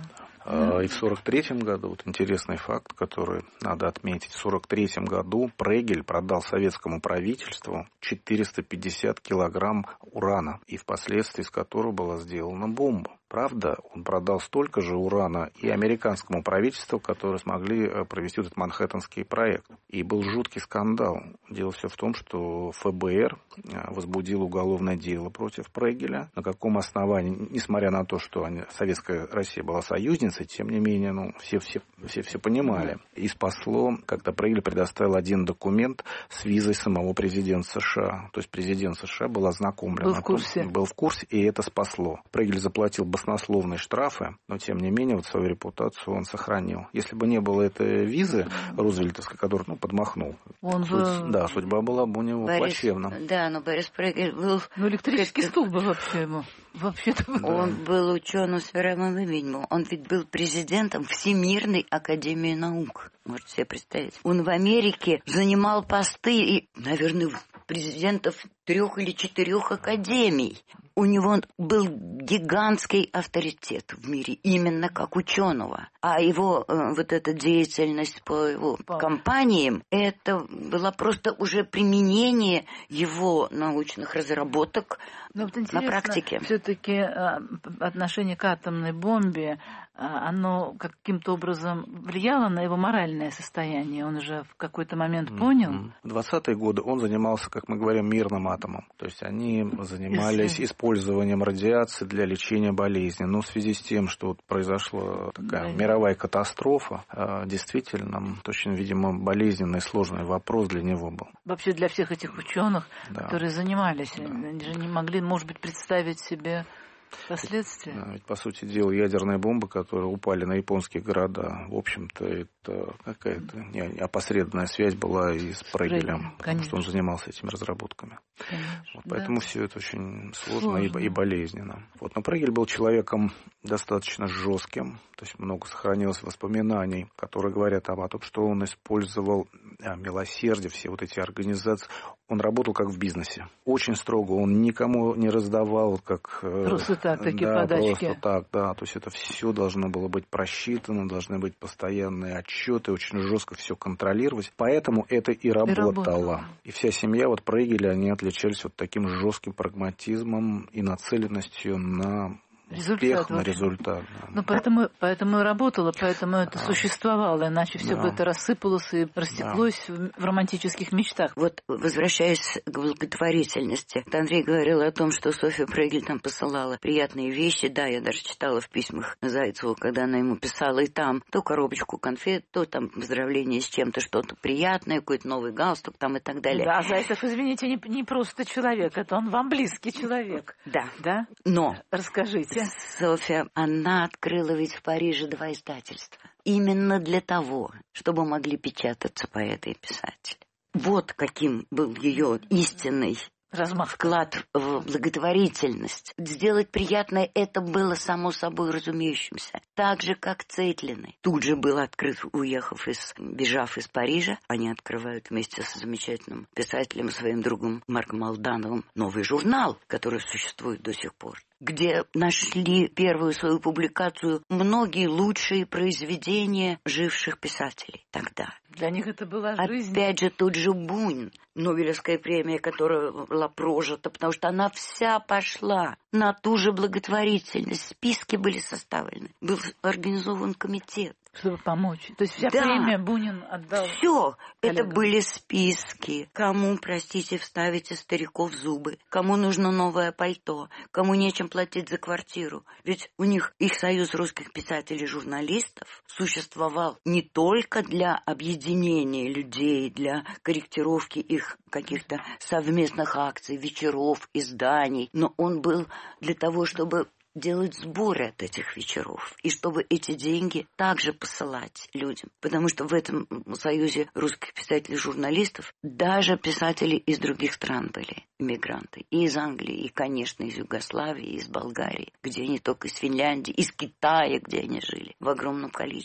Mm. И в сорок третьем году, вот интересный факт, который надо отметить, в сорок третьем году Прегель продал советскому правительству четыреста пятьдесят килограмм урана, и впоследствии из которого была сделана бомба. Правда, он продал столько же урана и американскому правительству, которые смогли провести этот манхэттенский проект. И был жуткий скандал. Дело все в том, что эф бэ эр возбудило уголовное дело против Прегеля. На каком основании, несмотря на то, что они, Советская Россия была союзницей, тем не менее, ну, все, все, все, все понимали. И спасло, когда Прегель предоставил один документ с визой самого президента США. То есть президент США был ознакомлен. Был в курсе. Был в курсе, и это спасло. Прегель заплатил баснословные штрафы, но тем не менее вот свою репутацию он сохранил. Если бы не было этой визы рузвельтовской, которую ну, подмахнул, он суть, бы... да, судьба была бы у него Борис, плачевна. Да, но Борис Прегель был... Ну, электрический как... стул был вообще ему. Вообще-то... Да. Он был ученым с мировым именем. Он ведь был президентом Всемирной академии наук. Можете себе представить. Он в Америке занимал посты, и, наверное, президентов трех или четырех академий. У него был гигантский авторитет в мире, именно как ученого. А его э, вот эта деятельность по его Пап. компаниям, это было просто уже применение его научных разработок вот на практике. Все-таки э, отношение к атомной бомбе, э, оно каким-то образом влияло на его моральное состояние. Он уже в какой-то момент понял. В двадцатые годы он занимался, как мы говорим, мирным атомом. То есть они занимались использованием радиации для лечения болезней. Но в связи с тем, что вот произошла такая да. мировая катастрофа, действительно, очень, видимо, болезненный, сложный вопрос для него был. Вообще для всех этих ученых, да. которые занимались, да. они же не могли, может быть, представить себе последствия. Да, ведь, по сути дела, ядерные бомбы, которые упали на японские города, в общем-то, это какая-то опосредованная связь была и с Прегелем, потому что он занимался этими разработками. Вот, поэтому да. все это очень сложно, сложно. И, и болезненно. Вот, но Прегель был человеком достаточно жестким, то есть много сохранилось воспоминаний, которые говорят об том, что он использовал а, милосердие, все вот эти организации. Он работал как в бизнесе. Очень строго. Он никому не раздавал, как... Просто так, такие да, подачки. Просто так, да. То есть это все должно было быть просчитано, должны быть постоянные отчеты, очень жестко все контролировать. Поэтому это и работало. И, работало. И вся семья, вот Прегеля, они отличались вот таким жестким прагматизмом и нацеленностью на... Результат, успех, на результат. Да. Ну, поэтому, поэтому и работало, поэтому это да. существовало, иначе все да. бы это рассыпалось и растеклось да. в романтических мечтах. Вот, возвращаясь к благотворительности, Андрей говорил о том, что Софья Прегель там посылала приятные вещи. Да, я даже читала в письмах Зайцеву, когда она ему писала, и там то коробочку конфет, то там поздравление с чем-то, что-то приятное, какой-то новый галстук там и так далее. Да, Зайцев, извините, не, не просто человек, это он вам близкий человек. Да. Да? Но... Расскажите. Софья, она открыла ведь в Париже два издательства. Именно для того, чтобы могли печататься поэты и писатели. Вот каким был ее истинный размах, вклад в благотворительность. Сделать приятное — это было само собой разумеющимся. Так же, как Цейтлины. Тут же был открыт, уехав из, бежав из Парижа. Они открывают вместе с замечательным писателем, своим другом Марком Алдановым, новый журнал, который существует до сих пор, где нашли первую свою публикацию многие лучшие произведения живших писателей тогда. Для них это была жизнь. Опять же, тот же Бунин, Нобелевская премия, которая была прожита, потому что она вся пошла на ту же благотворительность. Списки были составлены, был организован комитет. Чтобы помочь. То есть вся да. премия Бунин отдал. Все. Это были списки. Кому, простите, вставите стариков зубы. Кому нужно новое пальто. Кому нечем платить за квартиру. Ведь у них их союз русских писателей-журналистов существовал не только для объединения людей, для корректировки их каких-то совместных акций, вечеров, изданий. Но он был для того, чтобы делать сборы от этих вечеров, и чтобы эти деньги также посылать людям. Потому что в этом союзе русских писателей-журналистов даже писатели из других стран были, иммигранты. И из Англии, и, конечно, из Югославии, и из Болгарии, где они только из Финляндии, из Китая, где они жили в огромном количестве.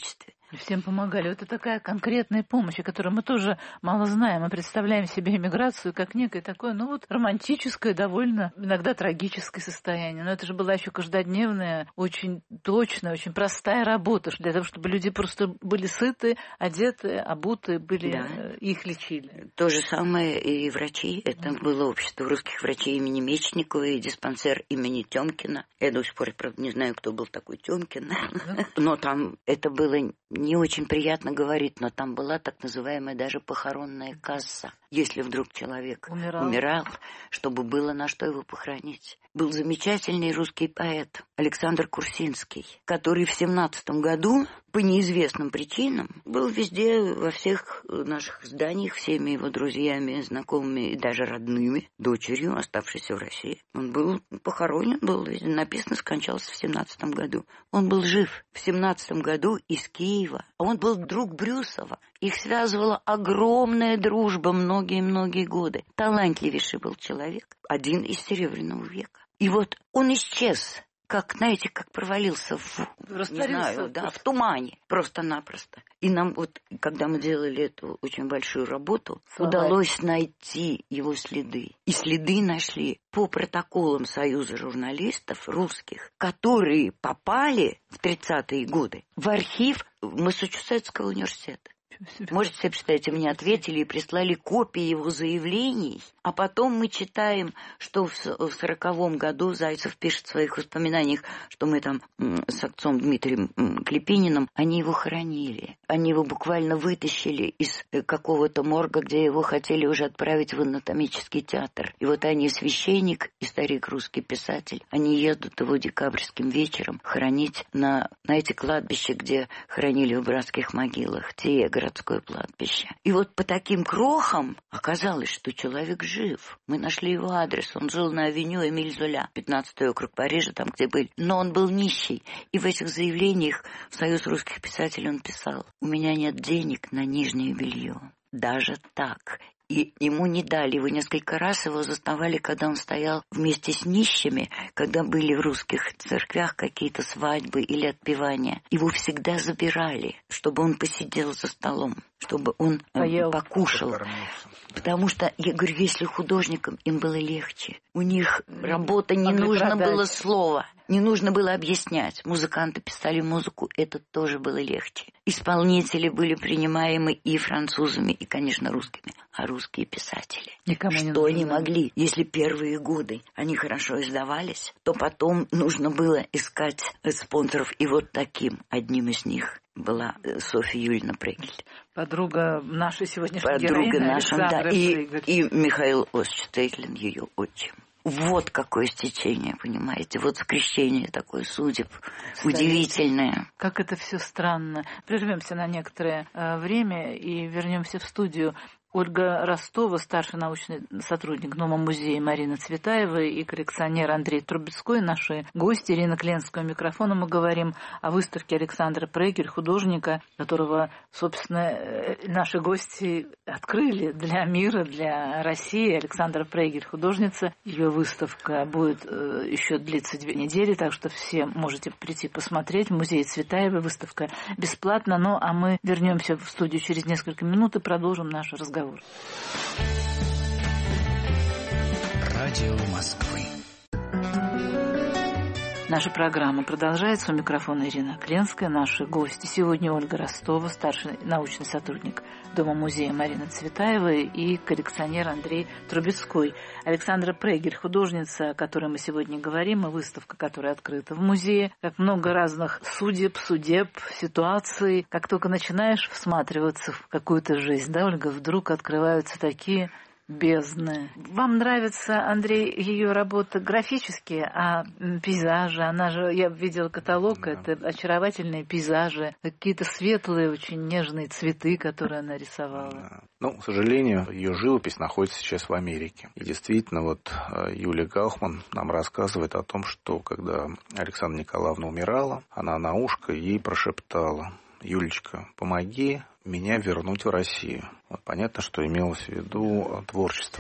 Всем помогали. Вот это такая конкретная помощь, о которой мы тоже мало знаем. Мы представляем себе эмиграцию как некое такое, ну вот, романтическое, довольно иногда трагическое состояние. Но это же была еще каждодневная, очень точная, очень простая работа для того, чтобы люди просто были сыты, одеты, обуты, были, да. Их лечили. То же самое и врачи. Это mm-hmm. было общество русских врачей имени Мечникова и диспансер имени Тёмкина. Я до сих пор, правда, не знаю, кто был такой Тёмкин. Mm-hmm. Но там это было не очень приятно говорить, но там была так называемая даже похоронная касса. Если вдруг человек умирал. умирал, чтобы было на что его похоронить. Был замечательный русский поэт Александр Курсинский, который в семнадцатом году по неизвестным причинам был везде, во всех наших изданиях, всеми его друзьями, знакомыми и даже родными, дочерью, оставшейся в России. Он был похоронен, был везде написано, скончался в семнадцатом году. Он был жив в семнадцатом году из Киева. Он был друг Брюсова. Их связывала огромная дружба многие-многие годы. Талантливейший был человек, один из Серебряного века. И вот он исчез, как, знаете, как провалился в, не знаю, да, в тумане, просто-напросто. И нам вот, когда мы делали эту очень большую работу, Слава. удалось найти его следы. И следы нашли по протоколам Союза журналистов русских, которые попали в тридцатые годы в архив Массачусетского университета. Можете себе представить, мне ответили и прислали копии его заявлений, а потом мы читаем, что в сороковом году Зайцев пишет в своих воспоминаниях, что мы там с отцом Дмитрием Клепининым, они его хоронили. Они его буквально вытащили из какого-то морга, где его хотели уже отправить в анатомический театр. И вот они, священник и старик русский писатель, они едут его декабрьским вечером хоронить на, на эти кладбища, где хоронили в братских могилах, те городское кладбище. И вот по таким крохам оказалось, что человек жив. Мы нашли его адрес. Он жил на авеню Эмиль Золя, пятнадцатый округ Парижа, там, где были. Но он был нищий. И в этих заявлениях в Союз русских писателей он писал: «У меня нет денег на нижнее белье». Даже так. И ему не дали. Его несколько раз его заставали, когда он стоял вместе с нищими, когда были в русских церквях какие-то свадьбы или отпевания. Его всегда забирали, чтобы он посидел за столом, чтобы он Поел. покушал. Потому что, я говорю, если художникам им было легче. У них работа, не Могли нужно продать. было слова, не нужно было объяснять. Музыканты писали музыку, это тоже было легче. Исполнители были принимаемы и французами, и, конечно, русскими. А русские писатели, Никому что не, не могли, если первые годы они хорошо издавались, то потом нужно было искать спонсоров. И вот таким одним из них была Софья Юльевна Прегель. Подруга нашей сегодняшней Подруга героини, наша, да, и, и Михаил Осипович Стеклин, ее отчим. Вот какое стечение, понимаете, вот скрещение такое судеб, Кстати, удивительное. Как это все странно. Прервемся на некоторое э, время и вернемся в студию. Ольга Ростова, старший научный сотрудник Дома музея Марина Цветаева и коллекционер Андрей Трубецкой, наши гости. Ирина Кленская у микрофона. Мы говорим о выставке Александра Прегель, художника, которого, собственно, наши гости открыли для мира, для России. Александра Прегель, художница. Ее выставка будет еще длиться две недели, так что все можете прийти посмотреть. В музее Цветаевой выставка бесплатна. Ну, а мы вернемся в студию через несколько минут и продолжим наш разговор. Радио Москвы. Наша программа продолжается. У микрофона Ирина Кленская. Наши гости сегодня Ольга Ростова, старший научный сотрудник Дома музея Марина Цветаева и коллекционер Андрей Трубецкой. Александра Прегель, художница, о которой мы сегодня говорим, и выставка, которая открыта в музее. Как много разных судеб, судеб, ситуаций. Как только начинаешь всматриваться в какую-то жизнь, да, Ольга, вдруг открываются такие бездны. Вам нравится, Андрей, ее работа графические, а пейзажи? Она же, я видела каталог, да. Это очаровательные пейзажи, какие-то светлые, очень нежные цветы, которые она рисовала. Да. Ну, к сожалению, ее живопись находится сейчас в Америке. И действительно, вот Юлия Гаухман нам рассказывает о том, что когда Александра Николаевна умирала, она на ушко ей прошептала: «Юлечка, помоги меня вернуть в Россию». Вот понятно, что имелось в виду творчество.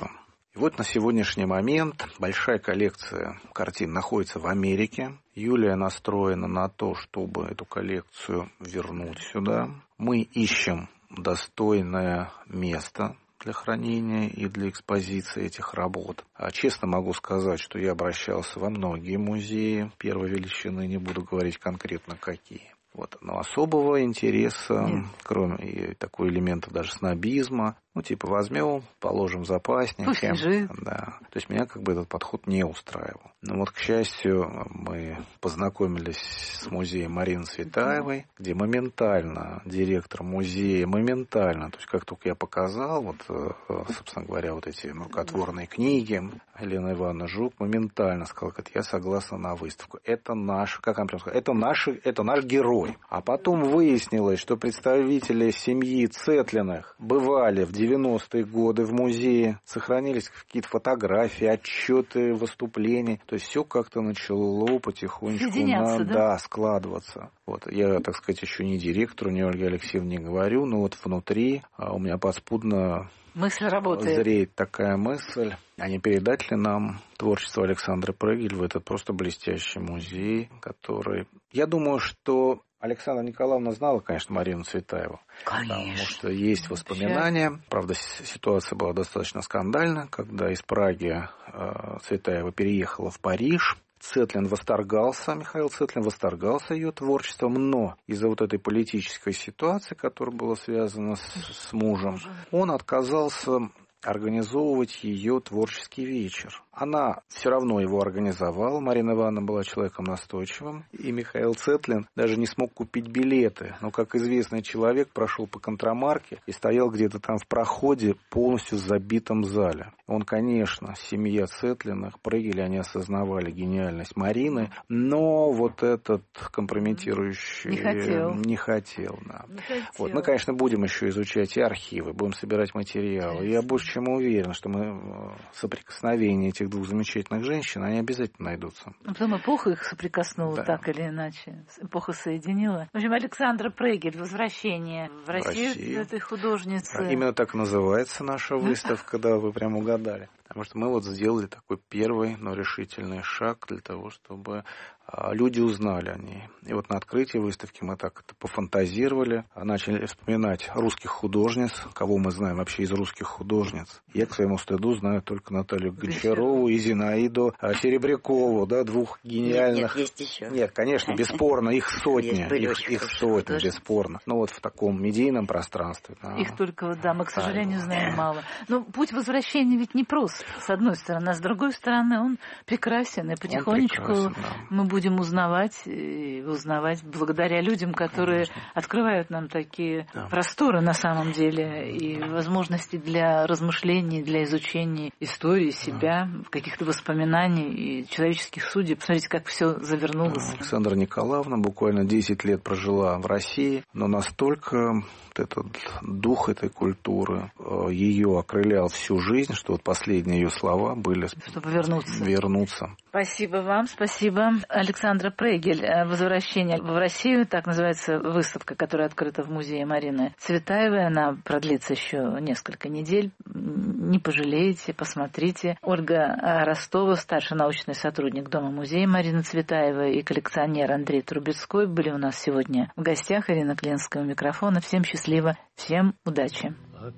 И вот на сегодняшний момент большая коллекция картин находится в Америке. Юлия настроена на то, чтобы эту коллекцию вернуть сюда. Мы ищем достойное место для хранения и для экспозиции этих работ. А честно могу сказать, что я обращался во многие музеи первой величины, не буду говорить конкретно какие. Вот. Но особого интереса, Нет. кроме и такого элемента даже снобизма, ну, типа, возьмем, положим в запасник. Пусть лежит. Да. То есть меня как бы этот подход не устраивал. Но вот, к счастью, мы познакомились с музеем Марины Цветаевой, где моментально директор музея, моментально, то есть как только я показал, вот, собственно говоря, вот эти рукотворные книги, Елена Ивановна Жук моментально сказала, говорит, я согласна на выставку. Это наш, как она прям сказала, это, наши, это наш герой. А потом выяснилось, что представители семьи Цетлиных бывали в девяностые годы в музее, сохранились какие-то фотографии, отчеты, выступления. То есть все как-то начало потихонечку на, да? Да, складываться. Вот. Я, так сказать, еще не директору, не Ольге Алексеевне не говорю, но вот внутри а у меня подспудно мысль работает. Зреет такая мысль, а не передать ли нам творчество Александры Прегель в этот просто блестящий музей, который... Я думаю, что Александра Николаевна знала, конечно, Марину Цветаеву. Конечно. Потому что есть воспоминания. Правда, ситуация была достаточно скандальна, когда из Праги э, Цветаева переехала в Париж. Цетлин восторгался, Михаил Цетлин восторгался ее творчеством, но из-за вот этой политической ситуации, которая была связана с, с мужем, он отказался организовывать ее творческий вечер. Она все равно его организовала. Марина Ивановна была человеком настойчивым. И Михаил Цетлин даже не смог купить билеты. Но, как известный человек, прошел по контрамарке и стоял где-то там в проходе, полностью в забитом зале. Он, конечно, семья Цетлиных, Прегель, они осознавали гениальность Марины, но вот этот компрометирующий... Не хотел. Не хотел, да. Не хотел. Вот. Мы, конечно, будем еще изучать и архивы, будем собирать материалы. Я больше чем уверен, что мы соприкосновение этих двух замечательных женщин, они обязательно найдутся. А потом эпоха их соприкоснула, да. Так или иначе. Эпоха соединила. В общем, Александра Прегель, «Возвращение в Россию», Россию. Этой художницы. Да, именно так называется наша выставка, да, вы прям угадали. Потому что мы вот сделали такой первый, но решительный шаг для того, чтобы люди узнали о ней. И вот на открытии выставки мы так это пофантазировали, начали вспоминать русских художниц, кого мы знаем вообще из русских художниц. Я, к своему стыду, знаю только Наталью Гончарову и Зинаиду Серебрякову, да, двух гениальных... Нет, нет, есть еще. Нет, конечно, бесспорно, их сотни, их, их сотни, бесспорно. Но вот в таком медийном пространстве. Да. Их только, да, мы, к сожалению, знаем мало. Но путь возвращения ведь не прост, с одной стороны, а с другой стороны он прекрасен, и потихонечку прекрасен, да. Мы будем узнавать и узнавать благодаря людям, которые Конечно. Открывают нам такие да. просторы на самом деле и возможности для размышлений, для изучения истории себя, да. каких-то воспоминаний и человеческих судеб. Посмотрите, как все завернулось. Александра Николаевна буквально десять лет прожила в России, но настолько этот дух этой культуры ее окрылял всю жизнь, что вот последние ее слова были чтобы вернуться. вернуться. Спасибо вам, спасибо. Александра Прегель. «Возвращение в Россию», так называется выставка, которая открыта в музее Марины Цветаевой. Она продлится еще несколько недель. Не пожалеете, посмотрите. Ольга Ростова, старший научный сотрудник Дома-музея Марины Цветаевой, и коллекционер Андрей Трубецкой были у нас сегодня в гостях. Ирина Кленская у микрофона. Всем счастливо, всем удачи.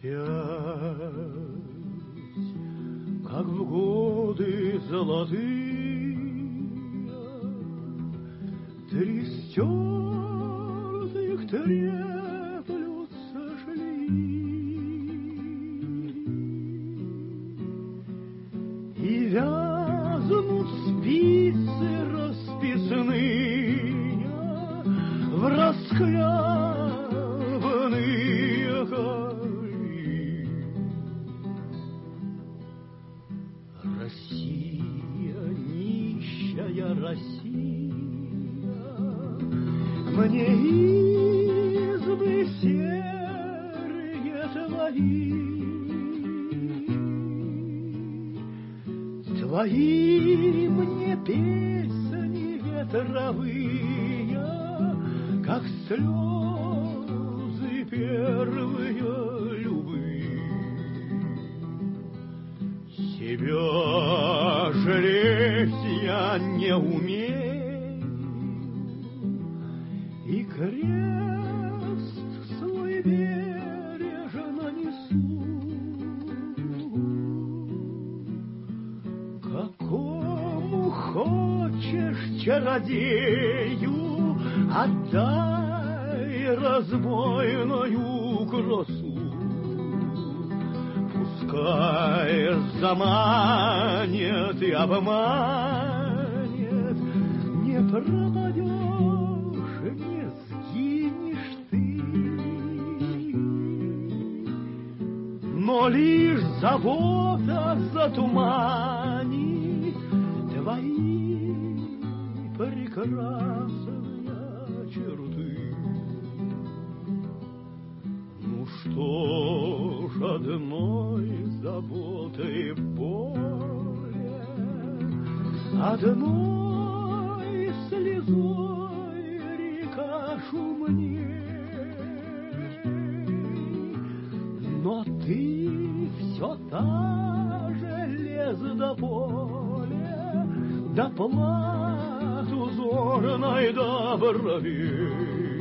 Опять, как в годы золотые, три стертых треплются шли, и вязнут спицы расписные в расхлябанные кали. Россия, нищая Россия, мне избы серые твои, твои мне песни ветровые, как слезы первые любви. Тебя жалеть я не умею, и крест свой бережно несу. Какому хочешь чародею отдай разбойную красу. Пускай заманит и обманет, не пропадешь, не сгинешь ты. Но лишь забота затуманит твои прекрасные черты. Ну что ж, одной заботой более, одной слезой река шумней. Но ты все та же лес до поля, до плат узорной до бровей.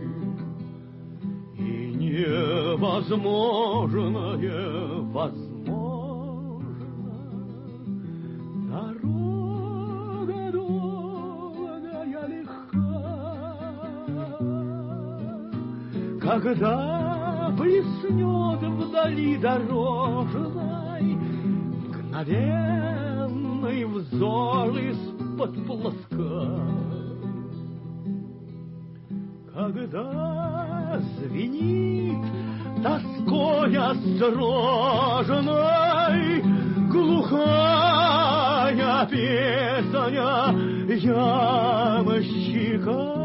И невозможное возможно, дорога долгая легка. Когда блеснет вдали дорожной мгновенный взор из-под плоска, когда звенит тоской осторожной глухая песня ямщика.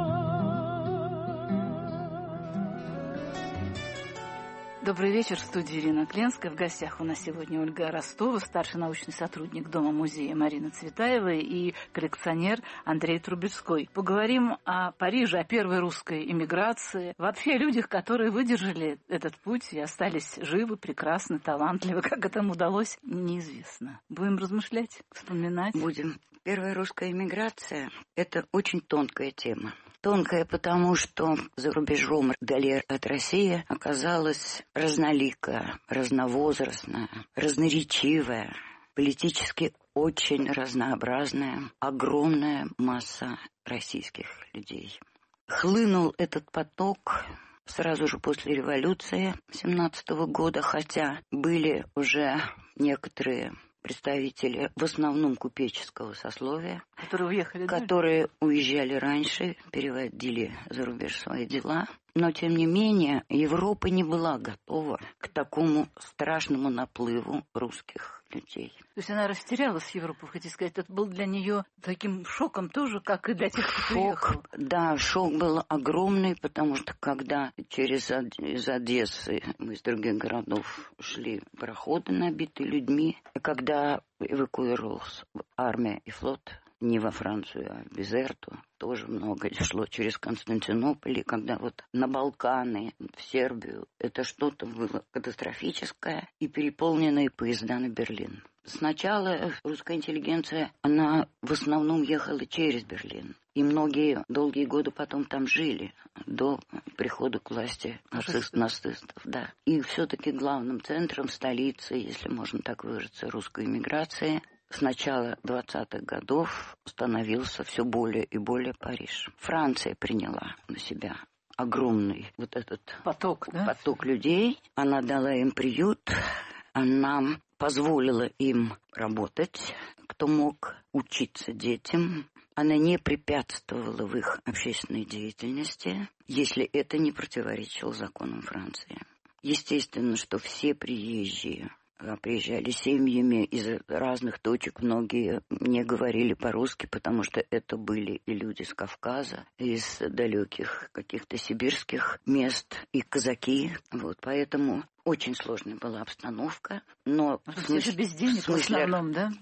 Добрый вечер, в студии Ирина Кленская. В гостях у нас сегодня Ольга Ростова, старший научный сотрудник Дома-музея Марина Цветаева и коллекционер Андрей Трубецкой. Поговорим о Париже, о первой русской эмиграции, вообще о людях, которые выдержали этот путь и остались живы, прекрасны, талантливы. Как это им удалось, неизвестно. Будем размышлять, вспоминать. Будем. Первая русская эмиграция – это очень тонкая тема. Тонкая, потому что за рубежом, вдали от России, оказалась разноликая, разновозрастная, разноречивая, политически очень разнообразная, огромная масса российских людей. Хлынул этот поток сразу же после революции семнадцатого года, хотя были уже некоторые представители в основном купеческого сословия, которые уехали, которые да? уезжали раньше, переводили за рубеж свои дела. Но, тем не менее, Европа не была готова к такому страшному наплыву русских людей. То есть она растерялась, Европа, хотите сказать. Это был для нее таким шоком тоже, как и для тех, кто уехал. Да, шок был огромный, потому что когда через из Одессы, из других городов шли пароходы, набитые людьми, и когда эвакуировалась армия и флот, не во Францию, а в Безерту, тоже много шло через Константинополь, и когда вот на Балканы, в Сербию, это что-то было катастрофическое, и переполненные поезда на Берлин. Сначала русская интеллигенция, она в основном ехала через Берлин, и многие долгие годы потом там жили, до прихода к власти нацист, нацистов, да. И все-таки главным центром, столицей, если можно так выразиться, русской эмиграции с начала двадцатых годов становился все более и более Париж. Франция приняла на себя огромный вот этот поток, да? поток людей. Она дала им приют, она позволила им работать, кто мог учиться детям. Она не препятствовала в их общественной деятельности, если это не противоречило законам Франции. Естественно, что все приезжие приезжали семьями из разных точек, многие не говорили по-русски, потому что это были и люди с Кавказа, из далеких каких-то сибирских мест, и казаки. Вот, поэтому очень сложная была обстановка, но в смысле, без денег в, смысле, в основном, да?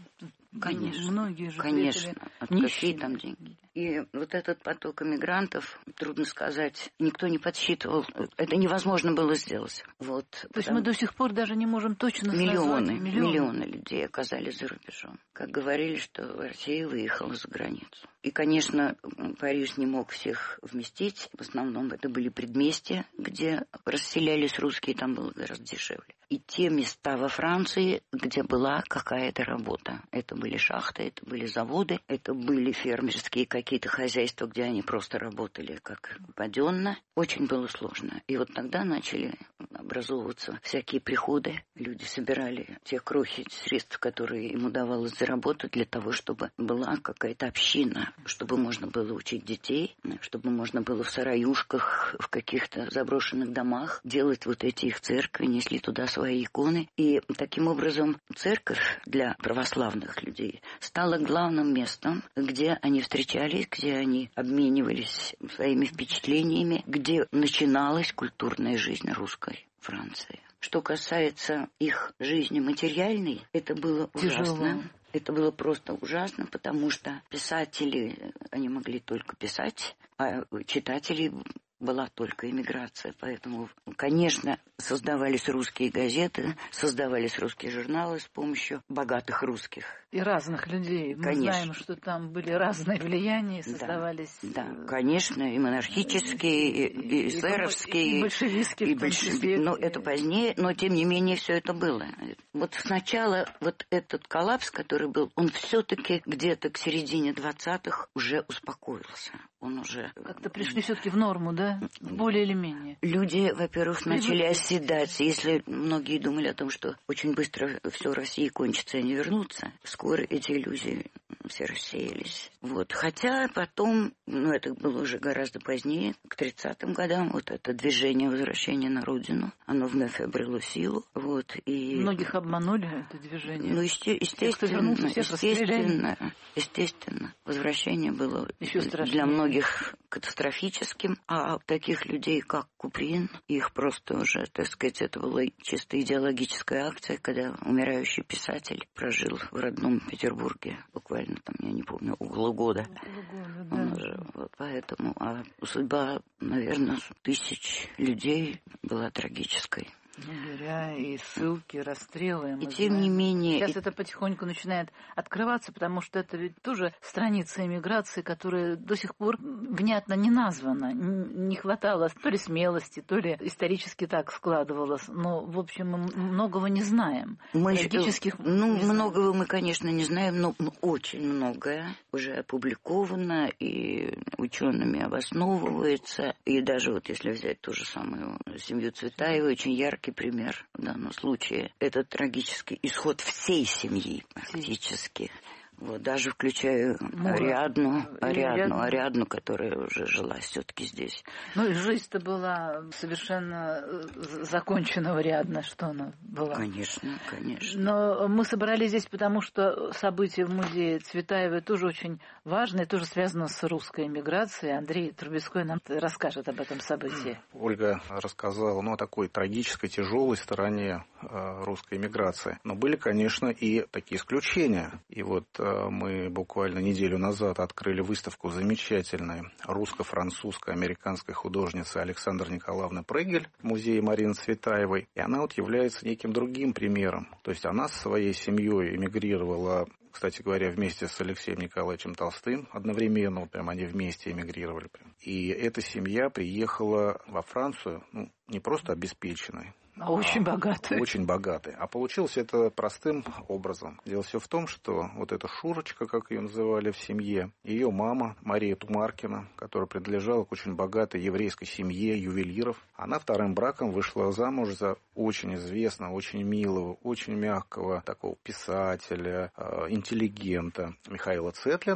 Конечно. Многие же Конечно. А какие там деньги? деньги? И вот этот поток эмигрантов, трудно сказать, никто не подсчитывал. Это невозможно было сделать. Вот, То потому... есть мы до сих пор даже не можем точно миллионы, назвать. Миллионы. Миллионы людей оказались за рубежом. Как говорили, что Россия выехала за границу. И, конечно, Париж не мог всех вместить. В основном это были предместья, где расселялись русские, там было гораздо дешевле. И те места во Франции, где была какая-то работа. Это были шахты, это были заводы, это были фермерские какие-то хозяйства, где они просто работали как паденно. Очень было сложно. И вот тогда начали образовываться всякие приходы. Люди собирали те крохи средств, которые им удавалось заработать для того, чтобы была какая-то община, чтобы можно было учить детей, чтобы можно было в сараюшках, в каких-то заброшенных домах делать вот эти их церкви, несли туда свои иконы. И таким образом церковь для православных людей стала главным местом, где они встречались, где они обменивались своими впечатлениями, где начиналась культурная жизнь русской Франции. Что касается их жизни материальной, это было ужасно. Тяжело. Это было просто ужасно, потому что писатели, они могли только писать, а читатели была только эмиграция. Поэтому, конечно, создавались русские газеты, создавались русские журналы с помощью богатых русских. И разных людей. Мы конечно. знаем, что там были разные влияния, создавались... Да, да, конечно, и монархические, и, и, и эсеровские, и большевистские, и большевистские. Но это позднее, но тем не менее все это было. Вот сначала вот этот коллапс, который был, он все-таки где-то к середине двадцатых уже успокоился. Он уже... Как-то пришли все-таки в норму, да? Более или менее. Люди, во-первых, начали оседать. Если многие думали о том, что очень быстро все России кончится и не вернутся, скоро эти иллюзии все рассеялись. Вот. Хотя потом, ну это было уже гораздо позднее, к тридцатым годам, вот это движение возвращения на родину, оно вновь обрело силу. Вот, и... Многих обманули это движение. Ну, есте- естественно, вернулся, естественно, естественно, возвращение было еще для многих катастрофическим, а таких людей, как Куприн, их просто уже, так сказать, это была чисто идеологическая акция, когда умирающий писатель прожил в родном Петербурге буквально там, я не помню, около года. Около года, да. Он уже, вот, поэтому, а судьба, наверное, тысяч людей была трагической. Лагеря и ссылки, расстрелы. И тем не менее... Сейчас и... это потихоньку начинает открываться, потому что это ведь тоже страница эмиграции, которая до сих пор внятно не названа. Не хватало то ли смелости, то ли исторически так складывалось. Но, в общем, мы многого не знаем. Мы, Трагических... Ну, не многого знаем. мы, конечно, не знаем, но очень многое уже опубликовано и учеными обосновывается. И даже вот если взять ту же самую семью Цветаевой, очень яркий пример в данном случае. Это трагический исход всей семьи практически. Вот, даже включая Мура. Ариадну, Ариадну, Ариадну. Ариадну, которая уже жила все-таки здесь. Ну и жизнь-то была совершенно закончена, Ариадна, что она была. Конечно, конечно. Но мы собрались здесь, потому что события в музее Цветаевой тоже очень важные, тоже связано с русской эмиграцией. Андрей Трубецкой нам расскажет об этом событии. Ольга рассказала, ну, о такой трагической, тяжелой стороне э, русской эмиграции. Но были, конечно, и такие исключения. И вот мы буквально неделю назад открыли выставку замечательной русско-французско-американской художницы Александры Николаевны Прегель в музее Марины Цветаевой. И она вот является неким другим примером. То есть она со своей семьей эмигрировала, кстати говоря, вместе с Алексеем Николаевичем Толстым одновременно, вот прям они вместе эмигрировали. Прям. И эта семья приехала во Францию, ну, не просто обеспеченной, А очень богатой. Очень богатой. А получилось это простым образом. Дело все в том, что вот эта Шурочка, как ее называли в семье, ее мама Мария Тумаркина, которая принадлежала к очень богатой еврейской семье ювелиров, она вторым браком вышла замуж за очень известного, очень милого, очень мягкого такого писателя, интеллигента Михаила Цетлина.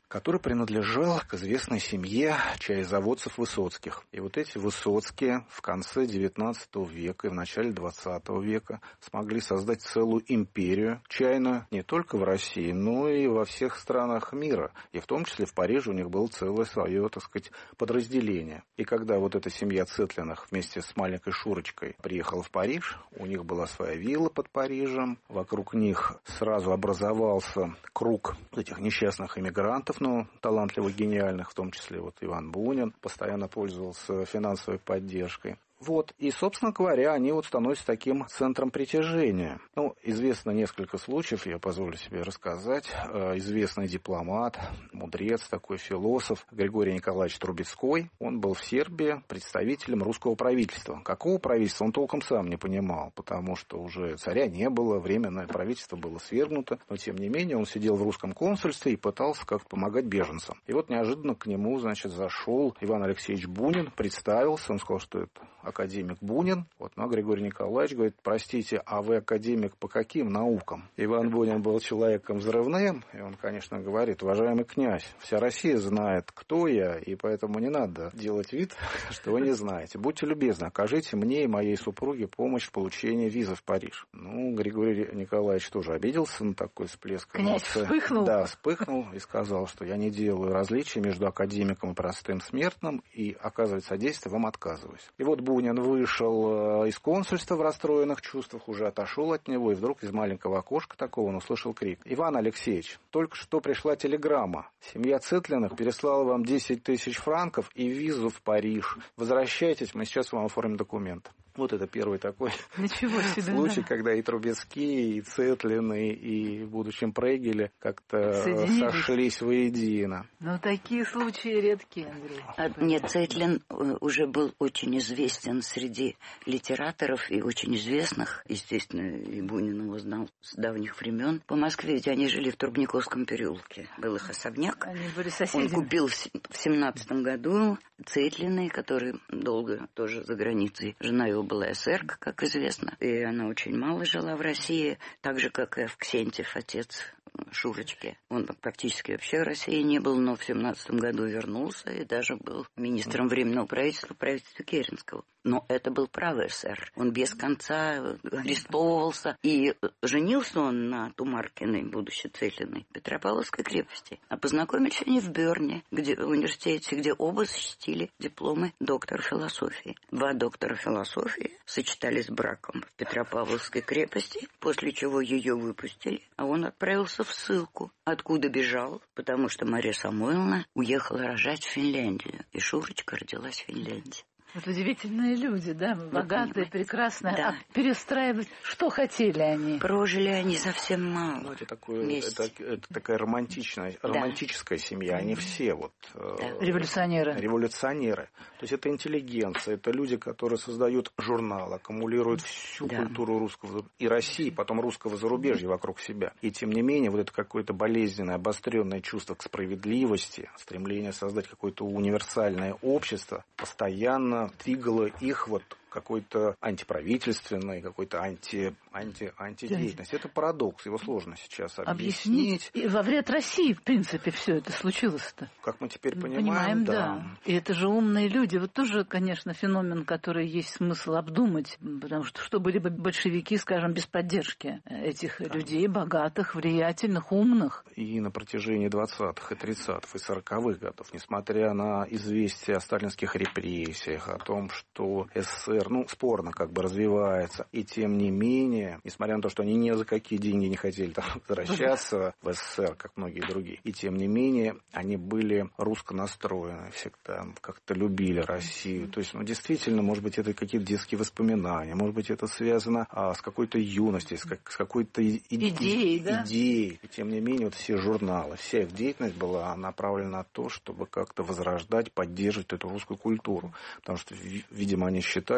который принадлежал к известной семье чаезаводцев Высоцких. И вот эти Высоцкие в конце девятнадцатого века и в начале двадцатого века смогли создать целую империю чайную не только в России, но и во всех странах мира. И в том числе в Париже у них было целое свое, так сказать, подразделение. И когда вот эта семья Цетлиных вместе с маленькой Шурочкой приехала в Париж, у них была своя вилла под Парижем, вокруг них сразу образовался круг этих несчастных иммигрантов, но талантливых, гениальных, в том числе вот Иван Бунин, постоянно пользовался финансовой поддержкой. Вот, и, собственно говоря, они вот становятся таким центром притяжения. Ну, известно несколько случаев, я позволю себе рассказать. Известный дипломат, мудрец, такой философ Григорий Николаевич Трубецкой, он был в Сербии представителем русского правительства. Какого правительства, он толком сам не понимал, потому что уже царя не было, временное правительство было свергнуто, но, тем не менее, он сидел в русском консульстве и пытался как-то помогать беженцам. И вот неожиданно к нему, значит, зашел Иван Алексеевич Бунин, представился, он сказал, что это академик Бунин. Вот, но Григорий Николаевич говорит: простите, а вы академик по каким наукам? Иван Бунин был человеком взрывным, и он, конечно, говорит: уважаемый князь, вся Россия знает, кто я, и поэтому не надо делать вид, что вы не знаете. Будьте любезны, окажите мне и моей супруге помощь в получении визы в Париж. Ну, Григорий Николаевич тоже обиделся на такой всплеск эмоций. Князь вспыхнул? Да, вспыхнул и сказал, что я не делаю различия между академиком и простым смертным, и оказывать содействие вам отказываюсь. И вот Бунин вышел из консульства в расстроенных чувствах, уже отошел от него, и вдруг из маленького окошка такого он услышал крик: Иван Алексеевич, только что пришла телеграмма. Семья Цетлиных переслала вам десять тысяч франков и визу в Париж. Возвращайтесь, мы сейчас вам оформим документ. Вот это первый такой себе, случай, да. когда и Трубецкие, и Цетлины, и в будущем Прегеле как-то сошлись воедино. Ну, такие случаи редкие, Андрей. А, нет, Цетлин уже был очень известен среди литераторов и очень известных. Естественно, и Бунин его знал с давних времен. По Москве, ведь они жили в Трубниковском переулке. Был их особняк. Они были соседями. Он купил в семнадцатом году Цетлиной, который долго тоже за границей. Жена его была эсерка, как известно, и она очень мало жила в России, так же, как и Авксентьев, отец Шурочки. Он практически вообще в России не был, но в семнадцатом году вернулся и даже был министром Временного правительства, правительства Керенского. Но это был правый эсер. Он без конца арестовывался. И женился он на Тумаркиной, будущей Цетлиной, Петропавловской крепости. А познакомились они в Берне, где, в университете, где оба защитили дипломы доктора философии. Два доктора философии сочетались с браком в Петропавловской крепости, после чего ее выпустили, а он отправился в ссылку. Откуда бежал? Потому что Мария Самойловна уехала рожать в Финляндию. И Шурочка родилась в Финляндии. Вот удивительные люди, да, богатые, вот, прекрасные. Да. А перестраивать, что хотели они? Прожили они совсем мало. Ну, это, такое, это, это такая романтичная, да. романтическая семья. Они все вот... Да. Э, революционеры. Революционеры. То есть это интеллигенция, это люди, которые создают журнал, аккумулируют всю да. культуру русского и России, потом русского зарубежья вокруг себя. И тем не менее, вот это какое-то болезненное, обостренное чувство к справедливости, стремление создать какое-то универсальное общество, постоянно двигало их вот какой-то антиправительственной, какой-то анти, анти, антидеятельности. Это парадокс, его сложно сейчас объяснить. Объяснить. И во вред России, в принципе, все это случилось-то. Как мы теперь понимаем, понимаем да. да. И это же умные люди. Вот тоже, конечно, феномен, который есть смысл обдумать, потому что что были бы большевики, скажем, без поддержки этих да. людей, богатых, влиятельных, умных. И на протяжении двадцатых и тридцатых и сороковых годов, несмотря на известия о сталинских репрессиях, о том, что СССР ну, спорно как бы развивается. И тем не менее, несмотря на то, что они ни за какие деньги не хотели там возвращаться в СССР, как многие другие, и тем не менее, они были русско настроены всегда, как-то любили Россию. То есть, ну, действительно, может быть, это какие-то детские воспоминания, может быть, это связано а, с какой-то юностью, с, как, с какой-то и, идеей, и, да? идеей. И тем не менее, вот все журналы, вся их деятельность была направлена на то, чтобы как-то возрождать, поддерживать эту русскую культуру. Потому что, видимо, они считали,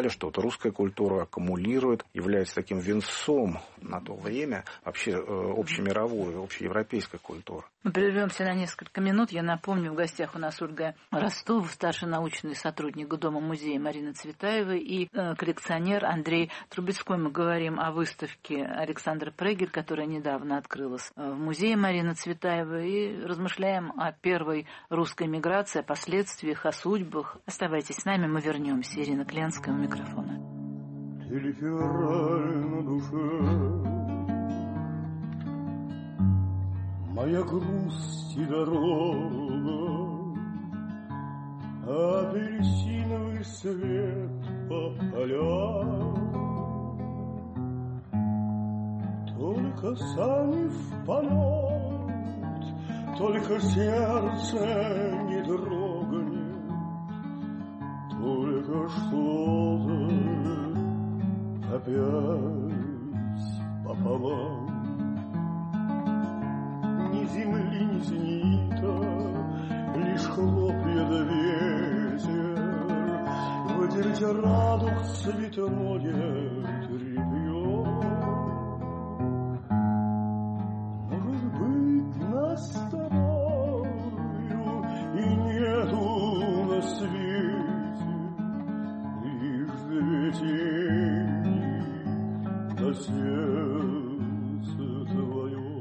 что вот русская культура аккумулирует, является таким венцом на то время вообще общемировой, общеевропейской культуры. Мы прервемся на несколько минут. Я напомню, в гостях у нас Ольга Ростова, старший научный сотрудник Дома-музея Марина Цветаева и э, коллекционер Андрей Трубецкой. Мы говорим о выставке Александра Прегель, которая недавно открылась в музее Марины Цветаевой, и размышляем о первой русской миграции, о последствиях, о судьбах. Оставайтесь с нами, мы вернемся. Ирина Кленская у микрофона. На душе моя грусть и дорога, апельсиновый свет по полям. Только сани в полет, только сердце не дрогнет, только что-то опять пополам. Ни земли, ни зенита, лишь хлопья да ветер. Вытереть радуг цветоносит репьёт. Может быть, нас с тобою и нету на свете, лишь две тени на сердце твоем.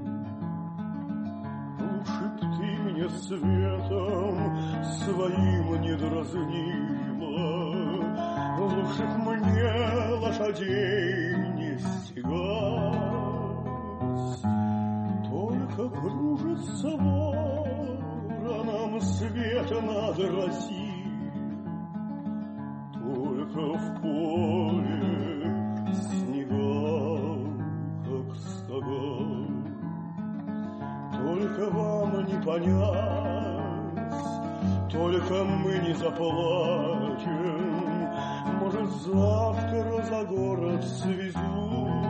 Светом своим недразнимо, лучше б мне лошадей не стегать. Только кружится вороном свет над Россией, только в поле снега, как стога. Только вам не понять, только мы не заплачем. Может, завтра за город свезут,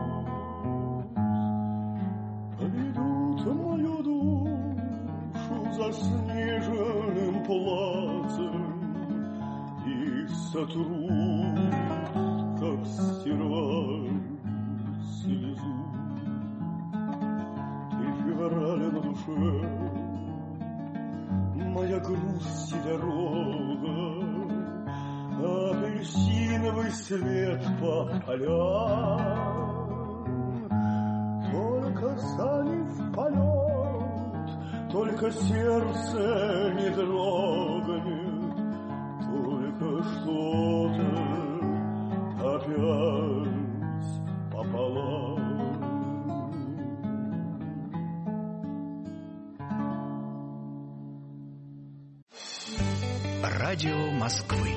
поведут мою душу заснеженным плацем и сотрут, как стирают слезу. Февраль на душе, моя грусть и дорога, апельсиновый свет по полям. Только сани в полет, только сердце не дрогнет, только что-то опять пополам. Радио Москвы.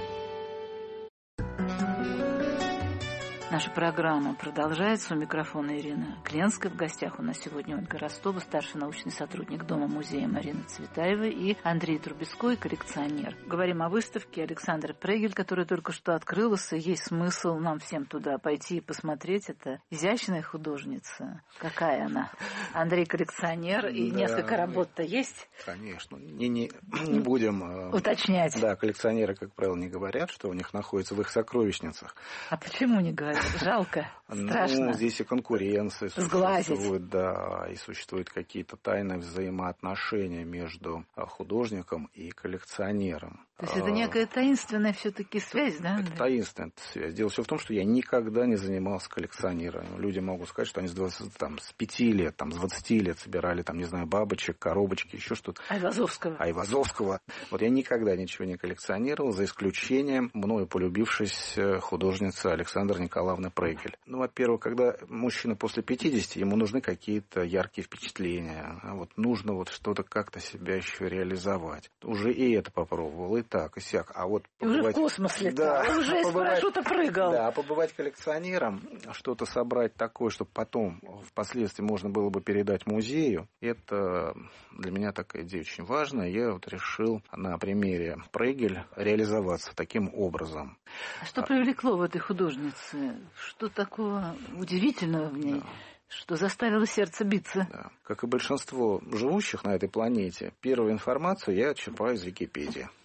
Наша программа продолжается. У микрофона Ирина Кленская. В гостях у нас сегодня Ольга Ростова, старший научный сотрудник Дома-музея Марины Цветаевой, и Андрей Трубецкой, коллекционер. Говорим о выставке Александра Прегель, которая только что открылась, и есть смысл нам всем туда пойти и посмотреть. Это изящная художница. Какая она? Андрей коллекционер, и да, несколько работ-то есть? Конечно. Не, не, не будем уточнять. Да, коллекционеры, как правило, не говорят, что у них находится в их сокровищницах. А почему не говорят? Жалко, страшно. Ну, здесь и конкуренция сглазить. Существует, да, и существуют какие-то тайные взаимоотношения между художником и коллекционером. То есть это некая таинственная все-таки связь, да? Это таинственная связь. Дело все в том, что я никогда не занимался коллекционированием. Люди могут сказать, что они с, двадцати, там, с пяти лет, там, с двадцати лет собирали, там, не знаю, бабочек, коробочки, еще что-то. Айвазовского. Айвазовского. Вот я никогда ничего не коллекционировал, за исключением мною полюбившейся художницы Александры Николаевны Прегель. Ну, во-первых, когда мужчина после пятидесяти, ему нужны какие-то яркие впечатления. Вот нужно вот что-то как-то себя еще реализовать. Уже и это попробовал, и так, и сяк. А вот побывать... Уже в космос летал, да, уже из парашюта прыгал. Да, побывать коллекционером, что-то собрать такое, чтобы потом впоследствии можно было бы передать музею, это для меня такая идея очень важная. Я вот решил на примере Прегель реализоваться таким образом. А что привлекло в этой художнице? Что такого удивительного в ней? Да. Что заставило сердце биться. Да. Как и большинство живущих на этой планете, первую информацию я черпаю из Википедии.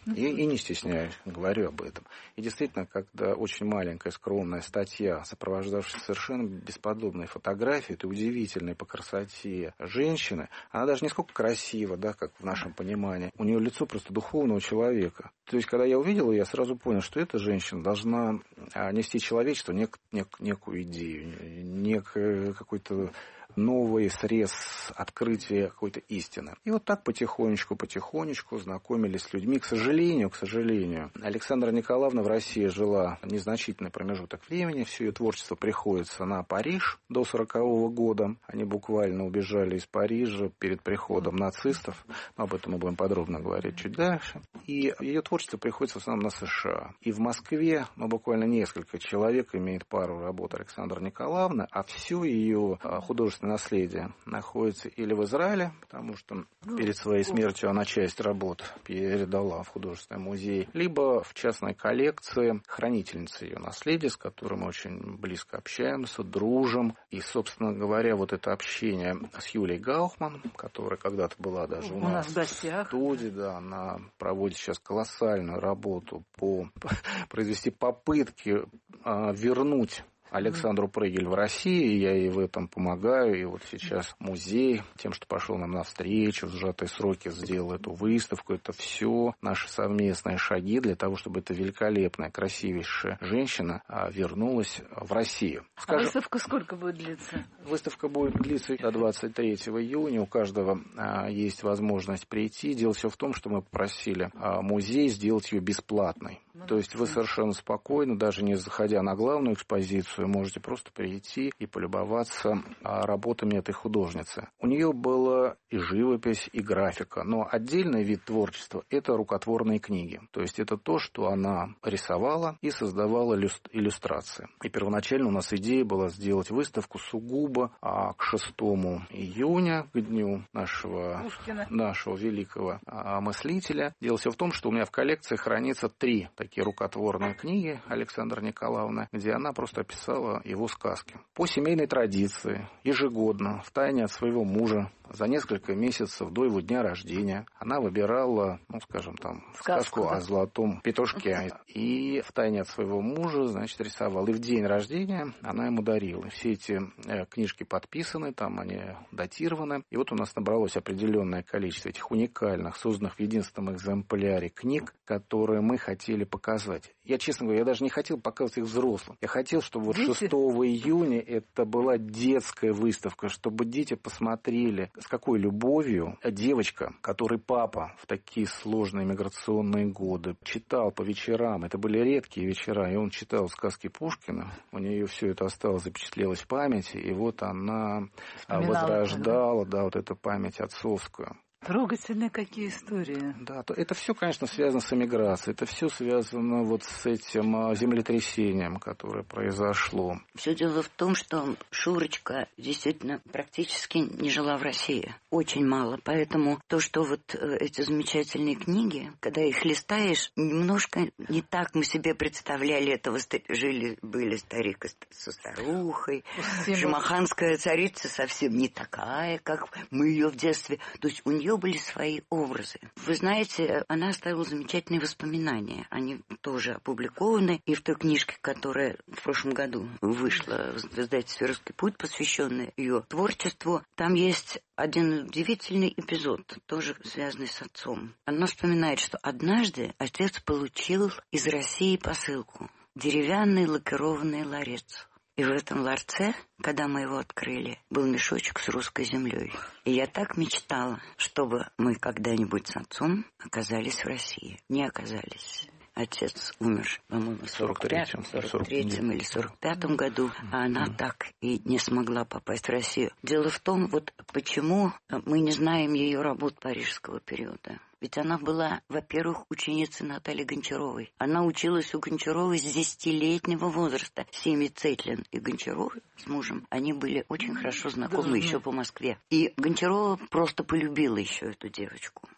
И, и не стесняюсь, говорю об этом. И действительно, когда очень маленькая, скромная статья, сопровождавшая совершенно бесподобной фотографией, это удивительной по красоте женщины, она даже не сколько красива, да, как в нашем понимании, у нее лицо просто духовного человека. То есть, когда я увидел ее, я сразу понял, что эта женщина должна нести человечеству нек, нек, некую идею, некий какой-то новый срез открытия какой-то истины. И вот так потихонечку, потихонечку знакомились с людьми. К сожалению, к сожалению, Александра Николаевна в России жила незначительный промежуток времени. Все ее творчество приходится на Париж до сорокового года. Они буквально убежали из Парижа перед приходом нацистов. Но об этом мы будем подробно говорить чуть дальше. И ее творчество приходится в основном на США. И в Москве, ну, буквально несколько человек имеет пару работ Александры Николаевны, а все ее художественное наследие находится или в Израиле, потому что перед своей смертью она часть работ передала в художественный музей, либо в частной коллекции хранительницы ее наследия, с которой мы очень близко общаемся, дружим. И, собственно говоря, вот это общение с Юлией Гаухман, которая когда-то была даже у, у нас в гостях, в студии, да, она проводит сейчас колоссальную работу по произвести попытки а, вернуть Александру Прегель в России, я ей в этом помогаю, и вот сейчас музей, тем, что пошел нам навстречу, в сжатые сроки сделал эту выставку, это все наши совместные шаги для того, чтобы эта великолепная, красивейшая женщина вернулась в Россию. Скажем, а выставка сколько будет длиться? Выставка будет длиться до двадцать третьего июня, у каждого есть возможность прийти. Дело все в том, что мы попросили музей сделать ее бесплатной. Ну, то есть вы совершенно спокойно, даже не заходя на главную экспозицию, можете просто прийти и полюбоваться работами этой художницы. У нее была и живопись, и графика, но отдельный вид творчества – это рукотворные книги. То есть это то, что она рисовала и создавала иллюстрации. И первоначально у нас идея была сделать выставку сугубо а к шестому июня, к дню нашего, нашего великого а, мыслителя. Дело все в том, что у меня в коллекции хранится три такие рукотворные книги Александры Николаевны, где она просто описала его сказки. По семейной традиции, ежегодно, втайне от своего мужа, за несколько месяцев до его дня рождения, она выбирала, ну, скажем, там, сказку, сказку да. о золотом петушке. И втайне от своего мужа, значит, рисовала. И в день рождения она ему дарила. Все эти книжки подписаны, там они датированы. И вот у нас набралось определенное количество этих уникальных, созданных в единственном экземпляре книг, которые мы хотели показать. Я, честно говоря, я даже не хотел показывать их взрослым. Я хотел, чтобы вот шестого июня это была детская выставка, чтобы дети посмотрели, с какой любовью девочка, которой папа в такие сложные миграционные годы читал по вечерам. Это были редкие вечера, и он читал сказки Пушкина. У нее все это осталось, запечатлелось в памяти, и вот она Вспоминала, возрождала, да, вот эту память отцовскую. Трогательные какие истории. Да, то это все, конечно, связано с эмиграцией, это все связано вот с этим землетрясением, которое произошло. Все дело в том, что Шурочка действительно практически не жила в России. Очень мало. Поэтому то, что вот эти замечательные книги, когда их листаешь, немножко не так мы себе представляли этого. Жили, были старик со старухой. Шамаханская царица совсем не такая, как мы ее в детстве. То есть у нее были свои образы. Вы знаете, она оставила замечательные воспоминания. Они тоже опубликованы. И в той книжке, которая в прошлом году вышла в издательстве «Русский путь», посвященная ее творчеству, там есть один удивительный эпизод, тоже связанный с отцом. Она вспоминает, что однажды отец получил из России посылку. Деревянный лакированный ларец. И в этом ларце, когда мы его открыли, был мешочек с русской землей. И я так мечтала, чтобы мы когда-нибудь с отцом оказались в России. Не оказались. Отец умер, по-моему, в сорок третьем, сорок третьем или сорок пятом году, а она так и не смогла попасть в Россию. Дело в том, вот почему мы не знаем ее работ парижского периода. Ведь она была, во-первых, ученицей Натальи Гончаровой. Она училась у Гончаровой с десятилетнего возраста. Семи Цетлин и Гончаров с мужем, они были очень хорошо знакомы еще по Москве. И Гончарова просто полюбила еще эту девочку.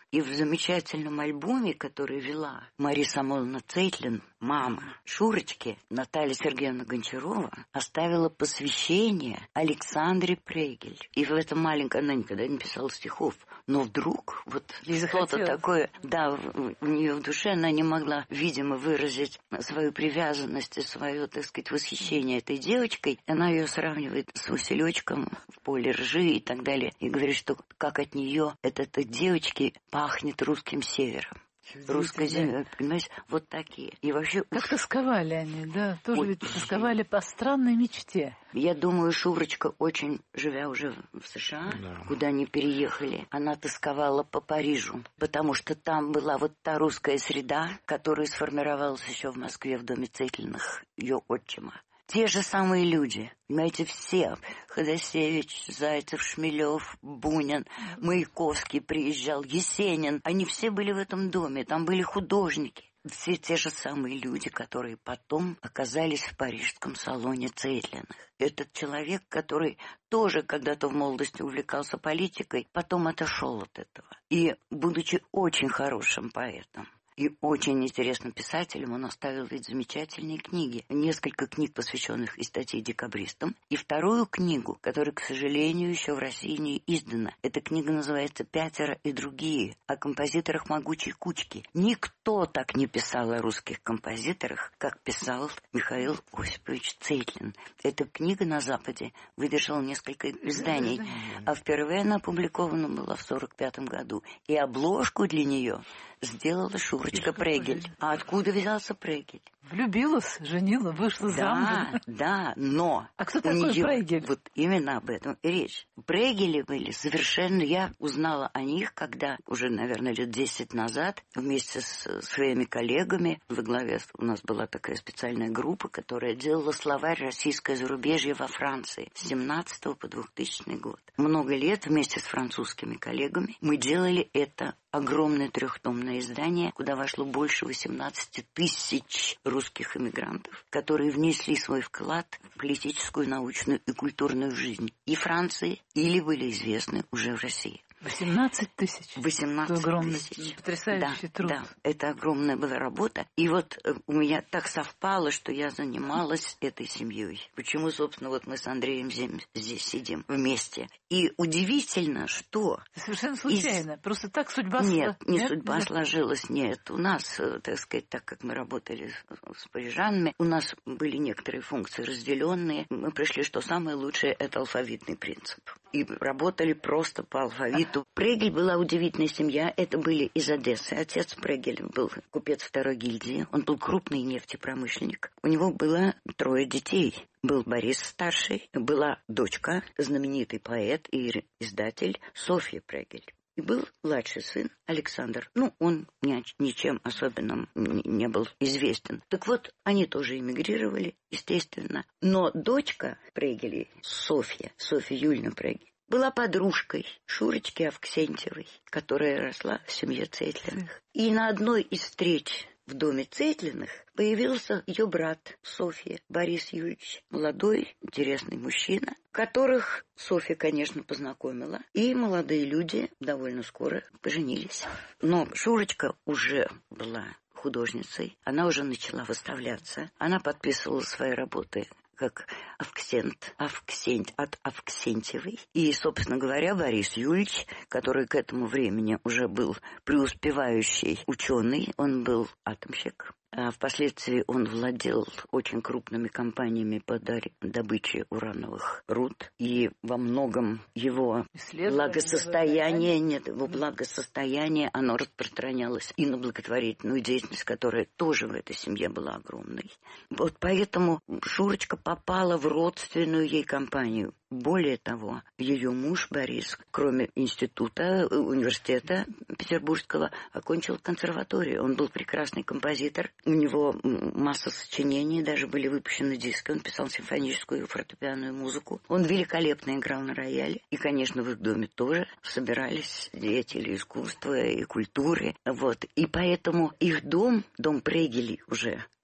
И в замечательном альбоме, который вела Мария Самойловна Цейтлин, мама Шурочки, Наталья Сергеевна Гончарова, оставила посвящение Александре Прегель. И в этом маленьком, она никогда не писала стихов, но вдруг вот что-то такое, да, у нее в душе, она не могла, видимо, выразить свою привязанность и свое, так сказать, восхищение этой девочкой. Она ее сравнивает с Василечком в поле ржи и так далее, и говорит, что как от нее от этой девочки пахнет русским севером. Русская земля, понимаете, вот такие. И вообще... Как тосковали они, да, тоже Ой, ведь тосковали по странной мечте. Я думаю, Шурочка очень, живя уже в США, да. Куда они переехали, она тосковала по Парижу, потому что там была вот та русская среда, которая сформировалась еще в Москве в доме Цейтлиных, ее отчима. Те же самые люди, понимаете, все. Ходосевич, Зайцев, Шмелев, Бунин, Маяковский приезжал, Есенин. Они все были в этом доме, там были художники. Все те же самые люди, которые потом оказались в парижском салоне Цейтлиных. Этот человек, который тоже когда-то в молодости увлекался политикой, потом отошел от этого. И, будучи очень хорошим поэтом, и очень интересным писателем, он оставил ведь замечательные книги. Несколько книг, посвященных и статье декабристам, и вторую книгу, которая, к сожалению, еще в России не издана. Эта книга называется «Пятеро и другие», о композиторах могучей кучки. Никто так не писал о русских композиторах, как писал Михаил Осипович Цейтлин. Эта книга на Западе выдержала несколько изданий, а впервые она опубликована была в сорок пятом году. И обложку для нее сделала Шурочка Прегель. А откуда взялся Прегель? Влюбилась, женила, вышла да, замуж. Да, но... А кто такой нее, Прегель? Вот именно об этом и речь. Прегели были совершенно... Я узнала о них, когда уже, наверное, лет десять назад вместе с своими коллегами во главе у нас была такая специальная группа, которая делала словарь «Российское зарубежье» во Франции с семнадцатого по двухтысячный год. Много лет вместе с французскими коллегами мы делали это огромное трехтомное издание, куда вошло больше восемнадцати тысяч русских эмигрантов, которые внесли свой вклад в политическую, научную и культурную жизнь и Франции, или были известны уже в России. восемнадцать тысяч. восемнадцать тысяч. Потрясающий да, труд. Да, это огромная была работа. И вот э, у меня так совпало, что я занималась этой семьей. Почему, собственно, вот мы с Андреем здесь сидим вместе. И удивительно, что... Совершенно случайно. Из... Просто так судьба... Нет, не нет? судьба нет? сложилась, нет. У нас, так сказать, так как мы работали с парижанами, у нас были некоторые функции разделенные. Мы пришли, что самое лучшее — это алфавитный принцип. И работали просто по алфавиту. Прегель была удивительная семья. Это были из Одессы. Отец Прегель был купец второй гильдии. Он был крупный нефтепромышленник. У него было трое детей. Был Борис старший, была дочка, знаменитый поэт и издатель Софья Прегель. И был младший сын Александр. Ну, он ни, ничем особенным не был известен. Так вот, они тоже эмигрировали, естественно. Но дочка Прегелей, Софья, Софья Юльевна Прегель, была подружкой Шурочки Авксентьевой, которая росла в семье Цейтлиных. И на одной из встреч в доме Цейтлиных появился ее брат Софья, Борис Юрьевич, молодой, интересный мужчина, которых Софья, конечно, познакомила. И молодые люди довольно скоро поженились. Но Шурочка уже была художницей, она уже начала выставляться, она подписывала свои работы как Авксент, Авксент от Авксентьевой. И, собственно говоря, Борис Юрьевич, который к этому времени уже был преуспевающий ученый, он был атомщик. А впоследствии он владел очень крупными компаниями по добыче урановых руд. И во многом его благосостояние, нет, его благосостояние, оно распространялось и на благотворительную деятельность, которая тоже в этой семье была огромной. Вот поэтому Шурочка попала в родственную ей компанию. Более того, ее муж Борис, кроме института, университета петербургского, окончил консерваторию. Он был прекрасный композитор. У него масса сочинений, даже были выпущены диски. Он писал симфоническую и фортепианную музыку. Он великолепно играл на рояле. И, конечно, в их доме тоже собирались деятели искусства и культуры. Вот. И поэтому их дом, дом Прегелей уже,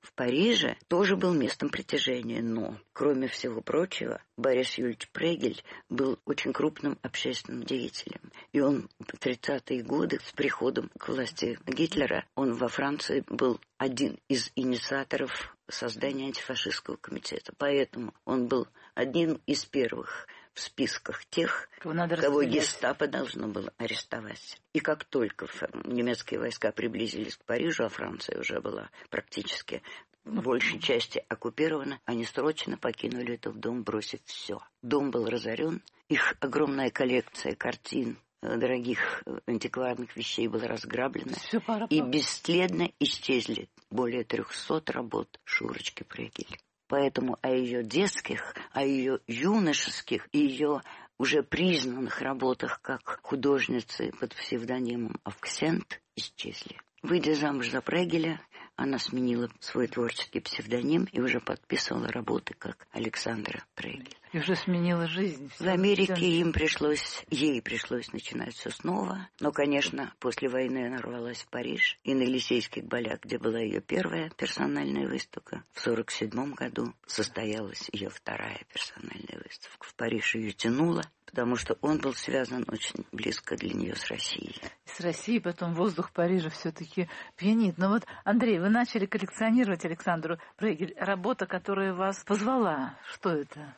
в Париже тоже был местом притяжения, но, кроме всего прочего, Борис Юрьевич Прегель был очень крупным общественным деятелем. И он в тридцатые годы с приходом к власти Гитлера, он во Франции был один из инициаторов создания антифашистского комитета. Поэтому он был одним из первых в списках тех, кого, кого гестапо должно было арестовать. И как только немецкие войска приблизились к Парижу, а Франция уже была практически в большей части оккупирована, они срочно покинули этот дом, бросив все. Дом был разорен, их огромная коллекция картин, дорогих антикварных вещей была разграблена, и бесследно исчезли более трехсот работ Шурочки Прегель. Поэтому о ее детских, о ее юношеских и ее уже признанных работах как художницы под псевдонимом Авксент исчезли. Выйдя замуж за Прегеля, она сменила свой творческий псевдоним и уже подписывала работы как Александра Прегель. И уже сменила жизнь. В Америке им пришлось, ей пришлось начинать все снова. Но, конечно, после войны она рвалась в Париж. И на Елисейских полях, где была ее первая персональная выставка, в сорок седьмом году состоялась ее вторая персональная выставка. В Париж ее тянуло, потому что он был связан очень близко для нее с Россией. С Россией, потом воздух Парижа все-таки пьянит. Но вот, Андрей, вы начали коллекционировать Александру Прегель. Работа, которая вас позвала, что это?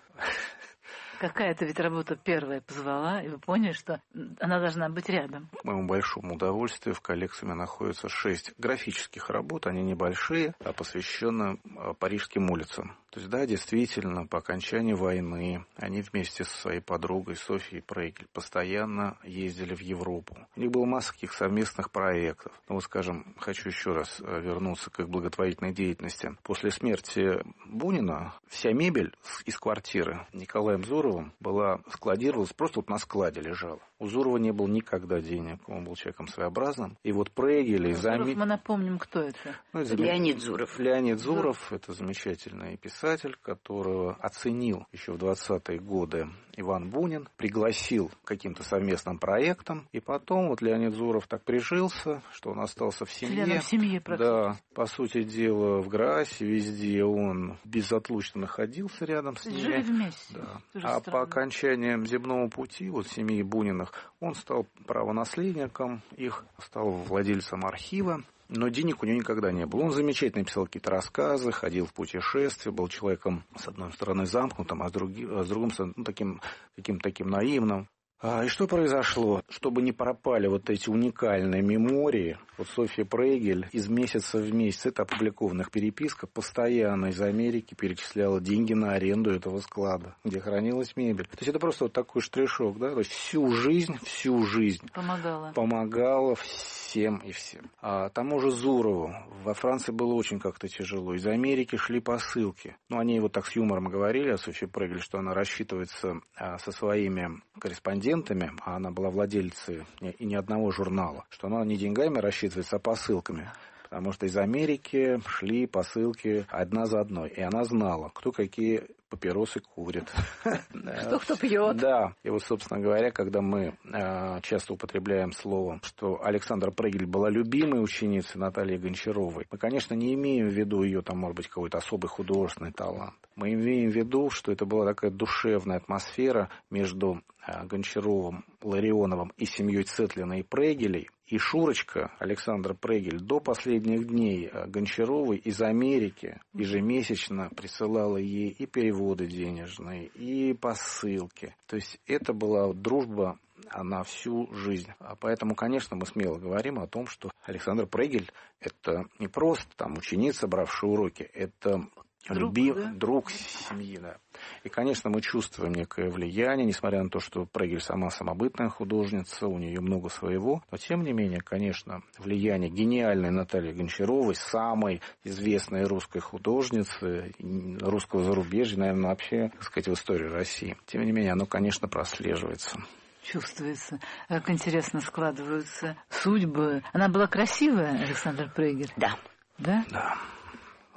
Какая-то ведь работа первая позвала, и вы поняли, что она должна быть рядом. К моему большому удовольствию в коллекции у меня находится шесть графических работ. Они небольшие, а посвящены парижским улицам. То есть, да, действительно, по окончании войны они вместе со своей подругой Софьей Прегель постоянно ездили в Европу. У них было масса таких совместных проектов. Ну, вот, скажем, хочу еще раз вернуться к их благотворительной деятельности. После смерти Бунина вся мебель из квартиры Николаем Зуровым была складировалась, просто вот на складе лежала. У Зурова не было никогда денег, он был человеком своеобразным. И вот Прегель... Зуров, зам... мы напомним, кто это. Ну, это Леонид Зуров. Леонид Зуров, Зуров, это замечательный писатель, которого оценил еще в двадцатые годы Иван Бунин, пригласил к каким-то совместным проектам, и потом вот Леонид Зуров так прижился, что он остался в семье. Членом семьи практически. Да, по сути дела, в Граасе, везде он безотлучно находился рядом с ними. Жили вместе. Да. А странно. По окончании земного пути, вот семьи Буниных, он стал правонаследником их, стал владельцем архива. Но денег у него никогда не было. Он замечательно писал какие-то рассказы, ходил в путешествия, был человеком, с одной стороны, замкнутым, а с, други, а с другой стороны, ну, таким, таким, таким наивным. А, и что произошло? Чтобы не пропали вот эти уникальные мемории, вот Софья Прегель из месяца в месяц, это опубликованных переписках, постоянно из Америки перечисляла деньги на аренду этого склада, где хранилась мебель. То есть это просто вот такой штришок, да, то есть всю жизнь, всю жизнь помогала, помогала всем и всем. А тому же Зурову во Франции было очень как-то тяжело. Из Америки шли посылки. Ну, они вот так с юмором говорили о Софье Прегель, что она рассчитывается а, со своими корреспондентами, а она была владелицей и ни одного журнала, что она не деньгами рассчитывается, а посылками. Потому что из Америки шли посылки одна за одной. И она знала, кто какие папиросы курит. Что кто пьет. Да. И вот, собственно говоря, когда мы часто употребляем слово, что Александра Прегель была любимой ученицей Натальи Гончаровой, мы, конечно, не имеем в виду ее, там, может быть, какой-то особый художественный талант. Мы имеем в виду, что это была такая душевная атмосфера между Гончаровым, Ларионовым и семьей Цетлина и Прегелей. И Шурочка, Александра Прегель, до последних дней Гончаровой из Америки ежемесячно присылала ей и переводы денежные, и посылки. То есть это была дружба на всю жизнь. А поэтому, конечно, мы смело говорим о том, что Александра Прегель – это не просто там ученица, бравшая уроки, это Друг, любим, да? друг семьи, да. И, конечно, мы чувствуем некое влияние, несмотря на то, что Прегель сама самобытная художница, у нее много своего. Но, тем не менее, конечно, влияние гениальной Натальи Гончаровой, самой известной русской художницы, русского зарубежья, наверное, вообще, так сказать, в истории России. Тем не менее, оно, конечно, прослеживается. Чувствуется, как интересно складываются судьбы. Она была красивая, Александра Прегель? Да. Да? Да.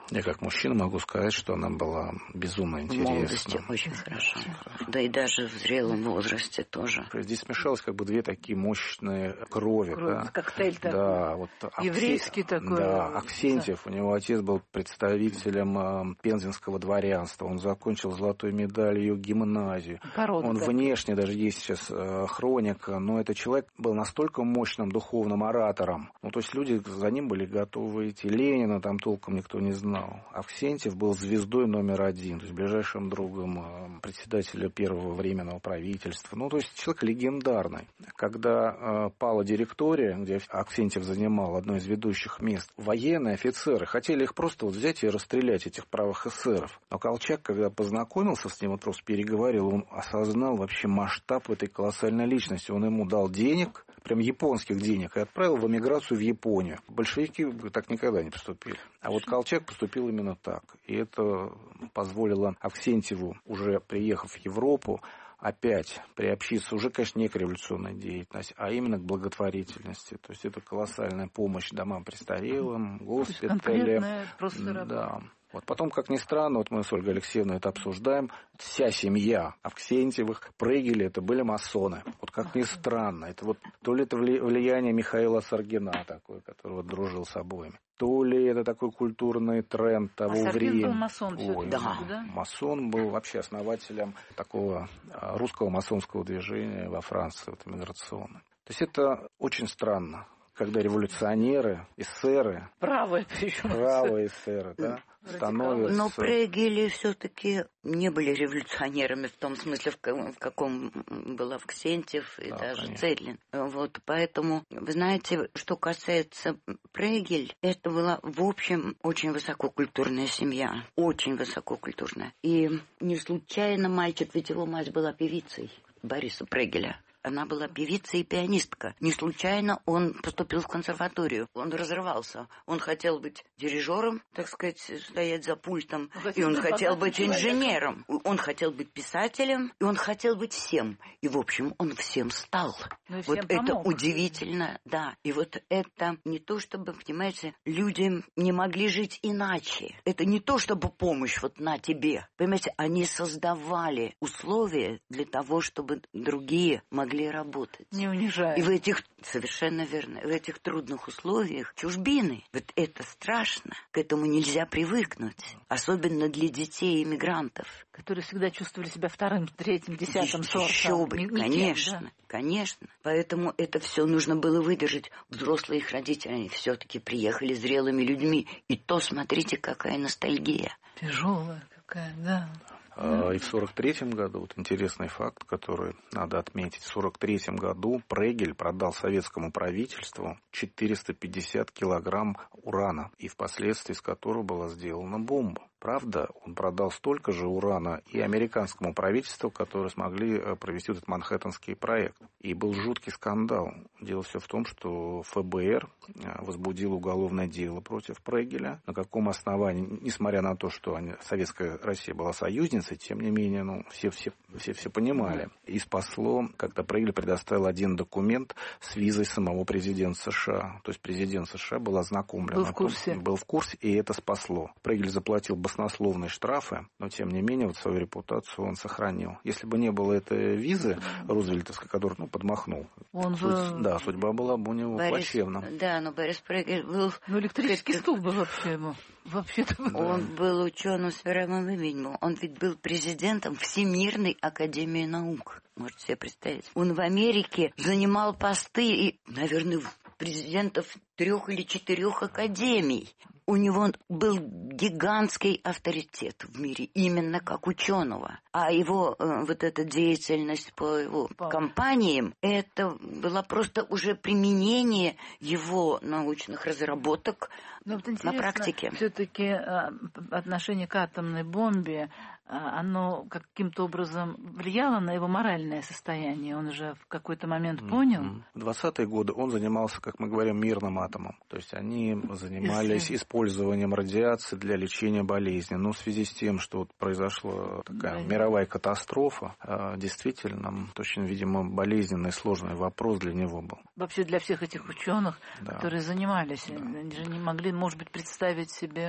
Я как мужчина могу сказать, что она была безумно интересна. В молодости очень хорошо. Да и даже в зрелом возрасте тоже. Здесь смешалось как бы две такие мощные крови. Кровь, да? Коктейль такой. Да, вот еврейский Акси... такой. Да, Аксентьев, да. У него отец был представителем э, пензенского дворянства. Он закончил золотой медалью гимназию. Порода, Он да. внешне, даже есть сейчас э, хроника, но этот человек был настолько мощным духовным оратором. Ну, то есть люди за ним были готовы идти. Ленина там толком никто не знал. Авксентьев был звездой номер один, то есть ближайшим другом э, председателя первого временного правительства. Ну, то есть человек легендарный. Когда э, пала директория, где Авксентьев занимал одно из ведущих мест, военные офицеры хотели их просто вот взять и расстрелять, этих правых эсеров. Но Колчак, когда познакомился с ним, вот просто переговорил, он осознал вообще масштаб этой колоссальной личности. Он ему дал денег, прям японских денег, и отправил в эмиграцию в Японию. Большевики так никогда не поступили. А вот Колчак поступил именно так. И это позволило Авксентьеву, уже приехав в Европу, опять приобщиться уже, конечно, не к революционной деятельности, а именно к благотворительности. То есть это колоссальная помощь домам престарелым, госпиталям. Просто работа. Да. Вот потом, как ни странно, вот мы с Ольгой Алексеевной это обсуждаем, вся семья Авксентьевых, Прегели, это были масоны. Вот как ни странно, это вот то ли это влияние Михаила Саргина такой, который вот дружил с обоими, то ли это такой культурный тренд того а времени. Саргин был масон все-таки, да. да? Масон был вообще основателем такого русского масонского движения во Франции, вот, миграционного. То есть это очень странно, когда революционеры, эсеры, правые причем, правые эсеры, да, становятся... Но Прегели все-таки не были революционерами в том смысле, в каком был Авксентьев и да, даже конечно. Цетлин. Вот, поэтому, вы знаете, что касается Прегель, это была, в общем, очень высококультурная семья. Очень высококультурная. И не случайно мальчик, ведь его мать была певицей Бориса Прегеля. Она была певица и пианистка. Не случайно он поступил в консерваторию. Он разрывался. Он хотел быть дирижером, так сказать, стоять за пультом. И он хотел быть инженером. Он хотел быть писателем. И он хотел быть всем. И, в общем, он всем стал. Ну, вот это помог. Удивительно, да. И вот это не то, чтобы, понимаете, люди не могли жить иначе. Это не то, чтобы помощь вот на тебе. Понимаете, они создавали условия для того, чтобы другие могли работать. Не унижая. И в этих, совершенно верно, в этих трудных условиях чужбины. Вот это страшно. К этому нельзя привыкнуть. Особенно для детей иммигрантов. Которые всегда чувствовали себя вторым, третьим, десятым сортом. Еще бы, конечно, да? Конечно. Поэтому это все нужно было выдержать. Взрослые их родители, они все-таки приехали зрелыми людьми. И то, смотрите, какая ностальгия. Тяжелая какая, да. И в сорок третьем году, вот интересный факт, который надо отметить, в сорок третьем году Прегель продал советскому правительству четыреста пятьдесят килограмм урана, и впоследствии из которого была сделана бомба. Правда, он продал столько же урана и американскому правительству, которые смогли провести этот манхэттенский проект. И был жуткий скандал. Дело все в том, что эф бэ эр возбудило уголовное дело против Прегеля. На каком основании, несмотря на то, что они, Советская Россия была союзницей, тем не менее, ну, все, все, все, все понимали. И спасло, когда Прегель предоставил один документ с визой самого президента США. То есть президент США был ознакомлен. Был в курсе. Был в курсе, и это спасло. Прегель заплатил баснословные штрафы, но тем не менее вот свою репутацию он сохранил. Если бы не было этой визы рузвельтовской, которую ну, подмахнул, он суть, же... да, судьба была бы у него Борис, плачевна. Да, но Борис Прегель был... Ну, электрический стул был вообще ему. Вообще-то... Он был ученым с мировым именем. Он ведь был президентом Всемирной академии наук. Можете себе представить. Он в Америке занимал посты и, наверное, президентов трех или четырех академий. У него был гигантский авторитет в мире, именно как ученого. А его э, вот эта деятельность по его Папа. компаниям, это было просто уже применение его научных разработок вот на практике. Все-таки э, отношение к атомной бомбе, э, оно каким-то образом влияло на его моральное состояние. Он уже в какой-то момент понял. В двадцатые годы он занимался, как мы говорим, мирным атомом. То есть они занимались использованием радиации для лечения болезней. Но в связи с тем, что вот произошла такая да. мировая катастрофа, действительно, очень, видимо, болезненный, сложный вопрос для него был. Вообще для всех этих ученых, да. которые занимались, да. они же не могли, может быть, представить себе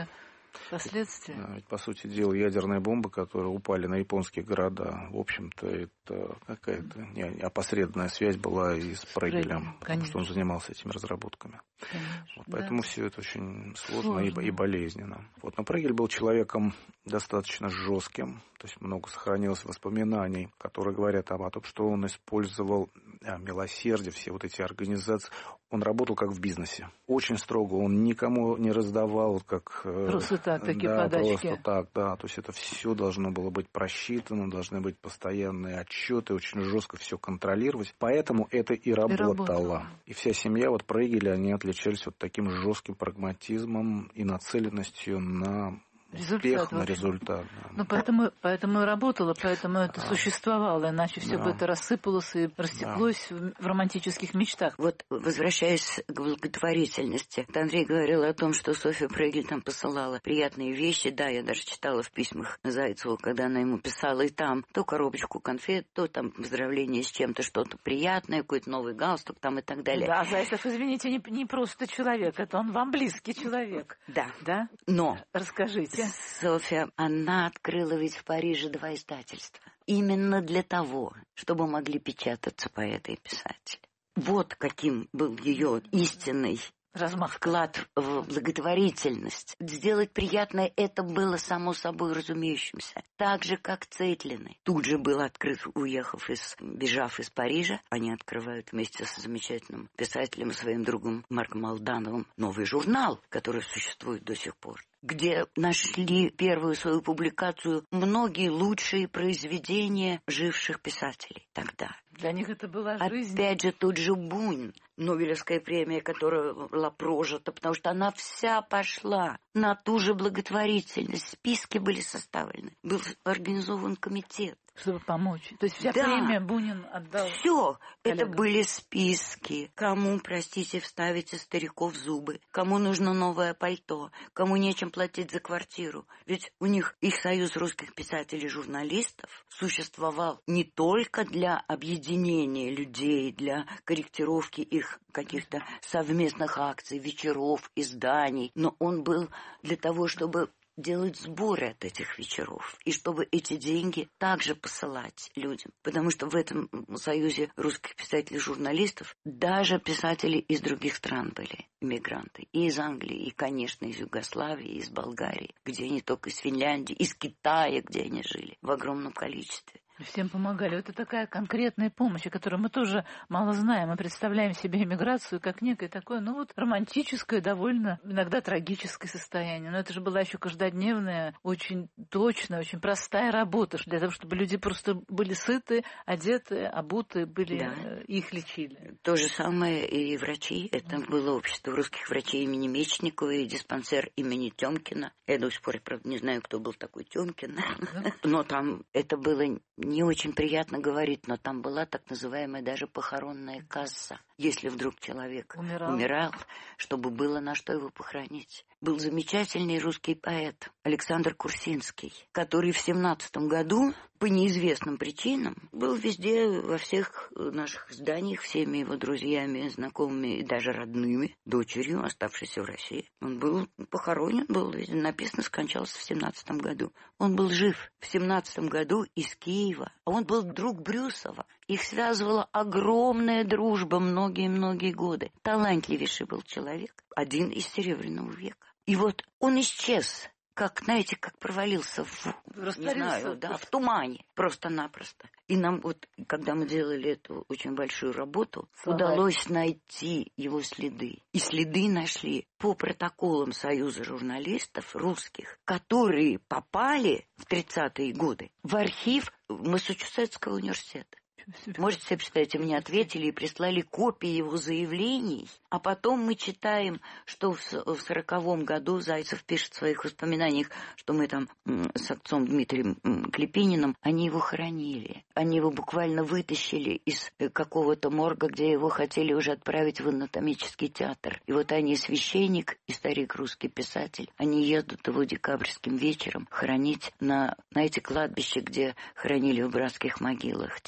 Последствия? Да, ведь, по сути дела, ядерные бомбы, которые упали на японские города, в общем-то, это какая-то не, опосредованная связь была и с Прегелем, потому конечно. что он занимался этими разработками. Вот, поэтому да. все это очень сложно, сложно. И, и болезненно. Вот, но Прегель был человеком достаточно жестким, то есть много сохранилось воспоминаний, которые говорят о том, что он использовал а, милосердие, все вот эти организации. Он работал как в бизнесе. Очень строго, он никому не раздавал, как... Просто так, такие да, подачки. Просто так, да. То есть это все должно было быть просчитано, должны быть постоянные отчеты, очень жестко все контролировать. Поэтому это и работало. И, и вся семья, вот Прегеля, они отличались вот таким жестким прагматизмом и нацеленностью на... Результат, успех, на результат. Да. Ну, поэтому, поэтому и работало, поэтому это да. существовало, иначе все да. бы это рассыпалось и растеклось да. в, в романтических мечтах. Вот, возвращаясь к благотворительности, Андрей говорил о том, что Софья Прегель там посылала приятные вещи. Да, я даже читала в письмах Зайцеву, когда она ему писала, и там то коробочку конфет, то там поздравление с чем-то, что-то приятное, какой-то новый галстук там и так далее. Да, Зайцев, извините, не, не просто человек, это он вам близкий человек. Да. Да? Но... Расскажите. Софья, она открыла ведь в Париже два издательства. Именно для того, чтобы могли печататься поэты и писатели. Вот каким был ее истинный размах, вклад в благотворительность. Сделать приятное — это было само собой разумеющимся. Так же, как Цейтлины. Тут же был открыт, уехав из, бежав из Парижа. Они открывают вместе с замечательным писателем, своим другом Марком Алдановым, новый журнал, который существует до сих пор, где нашли первую свою публикацию многие лучшие произведения живших писателей тогда. Для них это была жизнь. Опять же, тот же Бунин, Нобелевская премия, которая была прожита, потому что она вся пошла на ту же благотворительность. Списки были составлены, был организован комитет. Чтобы помочь. То есть вся да. премия Бунин отдал. Все. Это коллегам. были списки. Кому, простите, вставите стариков зубы, кому нужно новое пальто, кому нечем платить за квартиру. Ведь у них их союз русских писателей-журналистов существовал не только для объединения людей, для корректировки их каких-то совместных акций, вечеров, изданий, но он был для того, чтобы делать сборы от этих вечеров, и чтобы эти деньги также посылать людям. Потому что в этом союзе русских писателей-журналистов даже писатели из других стран были, иммигранты. И из Англии, и, конечно, из Югославии, и из Болгарии, где они только из Финляндии, из Китая, где они жили в огромном количестве. Всем помогали. Это такая конкретная помощь, о которой мы тоже мало знаем. Мы представляем себе эмиграцию как некое такое, ну вот, романтическое, довольно иногда трагическое состояние. Но это же была еще каждодневная, очень точная, очень простая работа, для того, чтобы люди просто были сыты, одеты, обуты, были, да. их лечили. То же самое и врачи. Это mm-hmm. было общество русских врачей имени Мечникова и диспансер имени Тёмкина. Я до сих пор, правда, не знаю, кто был такой Тёмкин. Mm-hmm. Но там это было... Не очень приятно говорить, но там была так называемая даже похоронная касса. Если вдруг человек умирал, умирал чтобы было на что его похоронить. Был замечательный русский поэт Александр Курсинский, который в семнадцатом году по неизвестным причинам был везде, во всех наших изданиях, всеми его друзьями, знакомыми и даже родными, дочерью, оставшейся в России. Он был похоронен, был написано, скончался в семнадцатом году. Он был жив в семнадцатом году из Киева. Он был друг Брюсова. Их связывала огромная дружба многие-многие годы. Талантливейший был человек, один из Серебряного века. И вот он исчез, как, знаете, как провалился в, не знаю, да, в тумане, просто-напросто. И нам вот, когда мы делали эту очень большую работу, Слава. удалось найти его следы. И следы нашли по протоколам Союза журналистов русских, которые попали в тридцатые годы в архив Массачусетского университета. Можете себе представить, мне ответили и прислали копии его заявлений, а потом мы читаем, что в сороковом году Зайцев пишет в своих воспоминаниях, что мы там с отцом Дмитрием Клепининым, они его хоронили. Они его буквально вытащили из какого-то морга, где его хотели уже отправить в анатомический театр. И вот они, священник и старик русский писатель, они едут его декабрьским вечером хоронить на, на эти кладбища, где хоронили в братских могилах, Тиегра,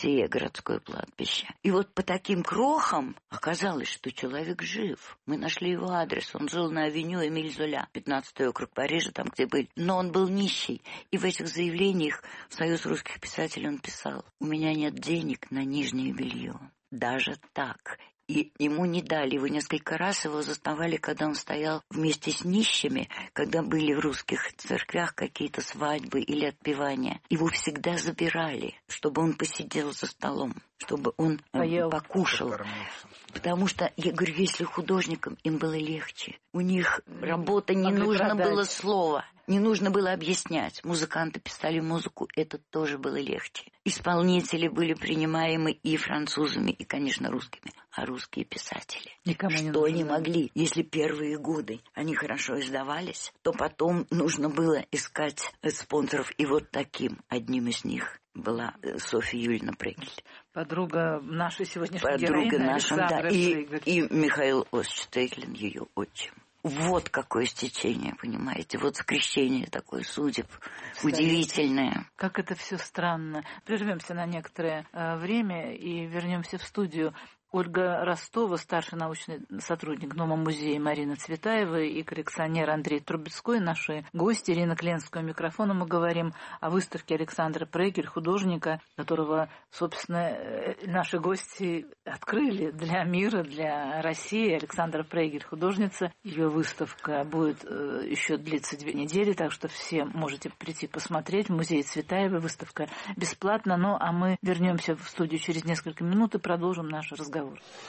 городское кладбище. И вот по таким крохам оказалось, что человек жив. Мы нашли его адрес. Он жил на авеню Эмиль Золя, пятнадцатый округ Парижа, там, где были. Но он был нищий. И в этих заявлениях в Союз русских писателей он писал: «У меня нет денег на нижнее белье». Даже так. И ему не дали. Его несколько раз его заставали, когда он стоял вместе с нищими, когда были в русских церквях какие-то свадьбы или отпевания. Его всегда забирали, чтобы он посидел за столом, чтобы он Поел. покушал. Потому что, я говорю, если художникам им было легче. У них работа, не Могли нужно продать. было слова, не нужно было объяснять. Музыканты писали музыку, это тоже было легче. Исполнители были принимаемы и французами, и, конечно, русскими. А русские писатели, Никому что не, не могли, если первые годы они хорошо издавались, то потом нужно было искать спонсоров. И вот таким одним из них была Софья Юльевна Прегель. Подруга нашей сегодняшней Подруга героини, наша, да. И, Прегель. и Михаил Осипович Штеглин, ее отчим. Вот какое стечение, понимаете, вот скрещение такое судеб, Кстати, удивительное. Как это все странно. Прервемся на некоторое э, время и вернемся в студию. Ольга Ростова, старший научный сотрудник Дома музея Марина Цветаева и коллекционер Андрей Трубецкой, наши гости. Ирина Кленская у микрофона. Мы говорим о выставке Александра Прегель, художника, которого, собственно, наши гости открыли для мира, для России. Александра Прегель, художница. Ее выставка будет еще длиться две недели, так что все можете прийти посмотреть в музее Цветаевой. Выставка бесплатна. Ну, а мы вернемся в студию через несколько минут и продолжим наш разговор.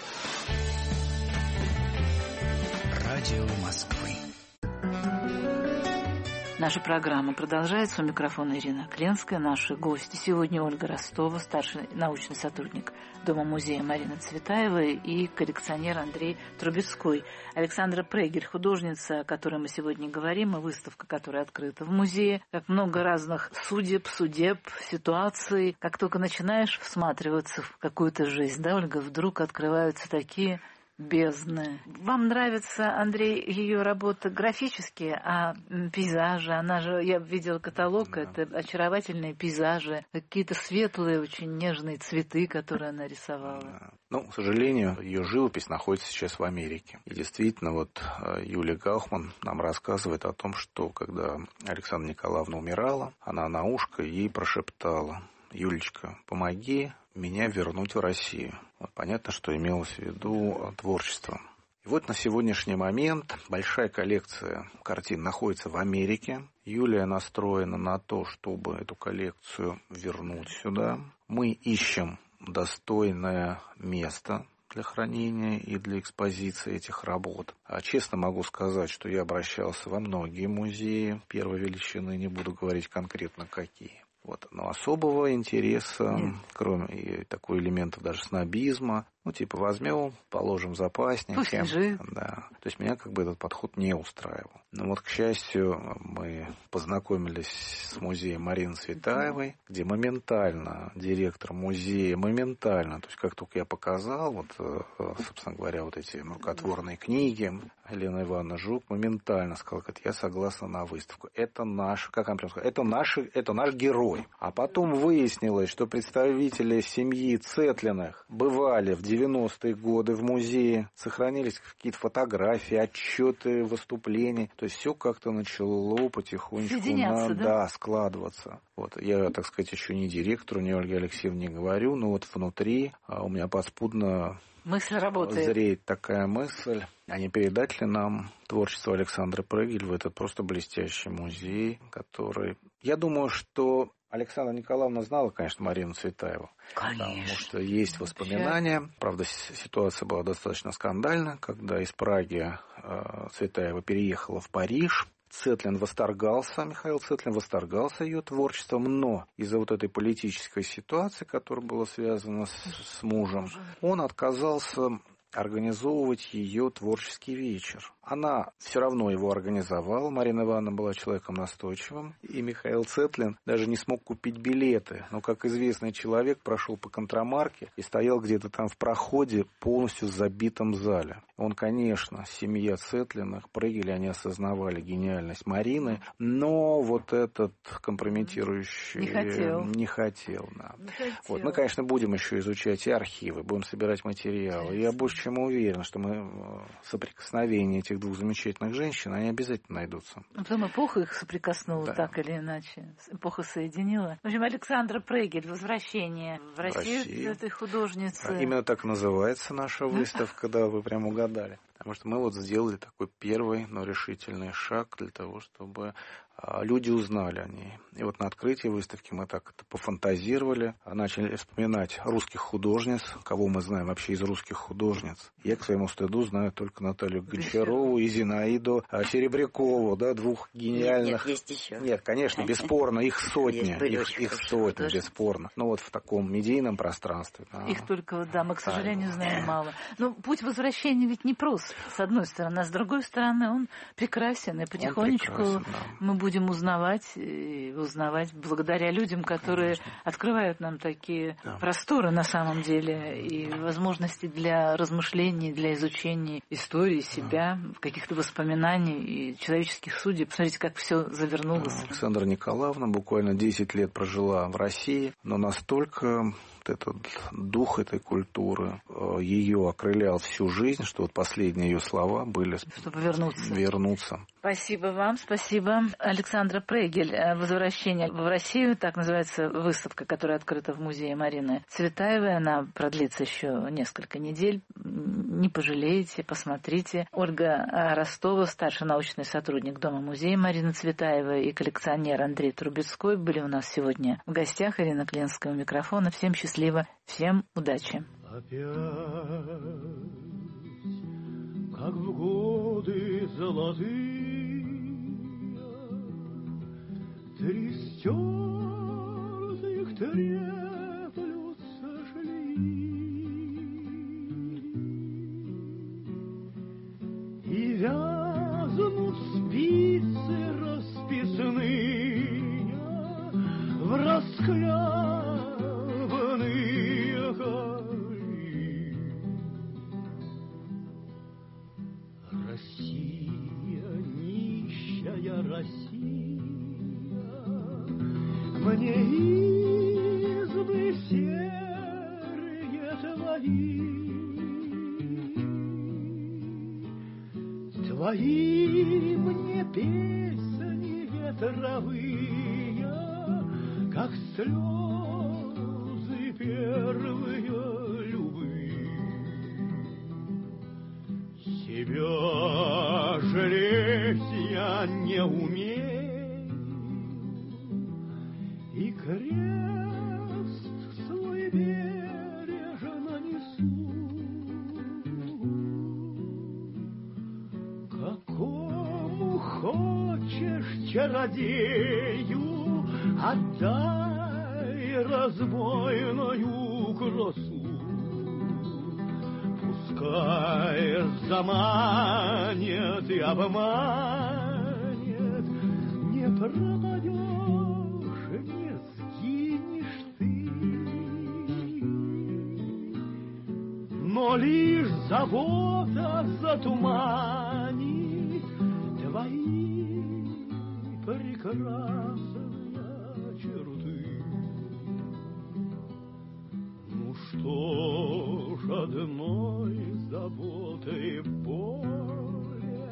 Радио Москвы. Наша программа продолжается. У микрофона Ирина Кленская. Наши гости сегодня Ольга Ростова, старший научный сотрудник Дома музея Марина Цветаева и коллекционер Андрей Трубецкой. Александра Прегель, художница, о которой мы сегодня говорим, и выставка, которая открыта в музее. Как много разных судеб, судеб, ситуаций. Как только начинаешь всматриваться в какую-то жизнь, да, Ольга, вдруг открываются такие бездны. Вам нравится, Андрей, ее работа графические, а пейзажи? Она же, я видела каталог, да. Это очаровательные пейзажи, какие-то светлые, очень нежные цветы, которые она рисовала. Да. Ну, к сожалению, ее живопись находится сейчас в Америке. И действительно, вот Юлия Гаухман нам рассказывает о том, что когда Александра Николаевна умирала, она на ушко ей прошептала: «Юлечка, помоги меня вернуть в Россию». Вот понятно, что имелось в виду творчество. И вот на сегодняшний момент большая коллекция картин находится в Америке. Юлия настроена на то, чтобы эту коллекцию вернуть сюда. Мы ищем достойное место для хранения и для экспозиции этих работ. А честно могу сказать, что я обращался во многие музеи первой величины, не буду говорить конкретно какие. Вот. Но особого интереса, Нет. кроме и такого элемента даже снобизма, ну, типа, возьмем, положим в запасник. Пусть лежит. Да. То есть меня как бы этот подход не устраивал. Но вот, к счастью, мы познакомились с музеем Марины Цветаевой, где моментально директор музея, моментально, то есть как только я показал, вот, собственно говоря, вот эти рукотворные книги, Елена Ивановна Жук моментально сказала: я согласна на выставку. Это наш, как она прям сказала, это наш, это наш герой. А потом выяснилось, что представители семьи Цетлиных бывали в девяностые годы в музее, сохранились какие-то фотографии, отчеты, выступления. То есть все как-то начало потихонечку на, да? Да, складываться. Вот. Я, так сказать, еще не директору, не Ольге Алексеевне не говорю, но вот внутри а у меня подспудно мысль работает. Зреет такая мысль, а не передать ли нам творчество Александры Прегель в этот просто блестящий музей, который... Я думаю, что Александра Николаевна знала, конечно, Марину Цветаеву. Конечно. Потому что есть воспоминания. Правда, ситуация была достаточно скандальна, когда из Праги э, Цветаева переехала в Париж. Цетлин восторгался, Михаил Цетлин восторгался ее творчеством, но из-за вот этой политической ситуации, которая была связана с, с мужем, он отказался организовывать ее творческий вечер. Она все равно его организовала. Марина Ивановна была человеком настойчивым. И Михаил Цетлин даже не смог купить билеты. Но, как известный человек, прошел по контрамарке и стоял где-то там в проходе, полностью в забитом зале. Он, конечно, семья Цетлиных, Прегель, они осознавали гениальность Марины, но вот этот компрометирующий... Не хотел. Не хотел, да. Не хотел. Вот. Мы, конечно, будем еще изучать и архивы, будем собирать материалы. Я больше чем уверен, что мы соприкосновение этих двух замечательных женщин, они обязательно найдутся. Потом эпоха их соприкоснула, да. Так или иначе. Эпоха соединила. В общем, Александра Прегель, «Возвращение в Россию», Россию. Этой художницы. Да, именно так называется наша выставка, да, вы прям угадали. Потому что мы вот сделали такой первый, но решительный шаг для того, чтобы люди узнали о ней. И вот на открытии выставки мы так это пофантазировали, начали вспоминать русских художниц, кого мы знаем вообще из русских художниц. Я, к своему стыду, знаю только Наталью Гончарову и Зинаиду Серебрякову, да, двух гениальных... Нет, нет, есть еще. Нет, конечно, бесспорно, их сотни, их, их сотни, бесспорно. Но вот в таком медийном пространстве. Да. Их только, да, мы, к сожалению, знаем мало. Но путь возвращения ведь не прост, с одной стороны, а с другой стороны он прекрасен, и потихонечку прекрасен, да. Мы будем узнавать и узнавать благодаря людям, которые Конечно. Открывают нам такие да. просторы на самом деле и возможности для размышлений, для изучения истории себя, да. каких-то воспоминаний и человеческих судеб. Посмотрите, как все завернулось. Да. Александра Николаевна буквально десять лет прожила в России, но настолько вот этот дух этой культуры ее окрылял всю жизнь, что вот последние ее слова были чтобы вернуться. вернуться. Спасибо вам, спасибо. Александра Прегель. «Возвращение в Россию», так называется выставка, которая открыта в музее Марины Цветаевой. Она продлится еще несколько недель. Не пожалеете, посмотрите. Ольга Ростова, старший научный сотрудник Дома-музея Марины Цветаевой, и коллекционер Андрей Трубецкой были у нас сегодня в гостях. Ирина Кленская у микрофона. Всем счастливо, всем удачи. Опять, как в годы золотые, три стертых треплются шли, и вязнут спицы расписные в расхлябанные кали. Россия, нищая Россия, мне избы серые твои, твои мне песни ветровые, как слезы первые любви. Себя жалеть я не умею, и крест свой бережно несу. Какому хочешь чародею отдай разбойную красу. Пускай заманит и обманет, не пропадешь, не сгинешь ты. Но лишь забота затуманит твои прекрасные черты. Ну что ж, одной заботой более,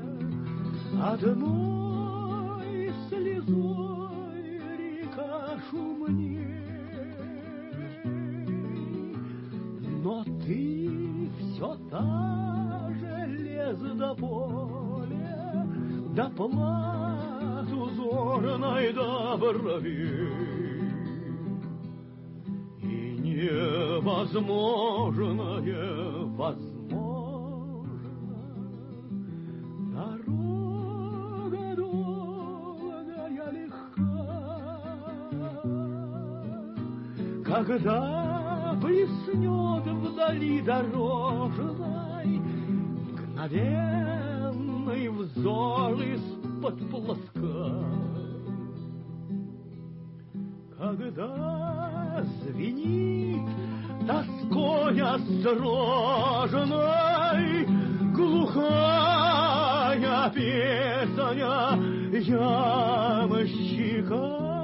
одной слезой река шумней, но ты все та же лес до поля, до плат узорной до бровей. Невозможное возможно, дорога долгая легка, когда блеснет вдали дорожной мгновенно Мой взор из-под плоска. Когда звенит тоской острожной глухая песня ямщика,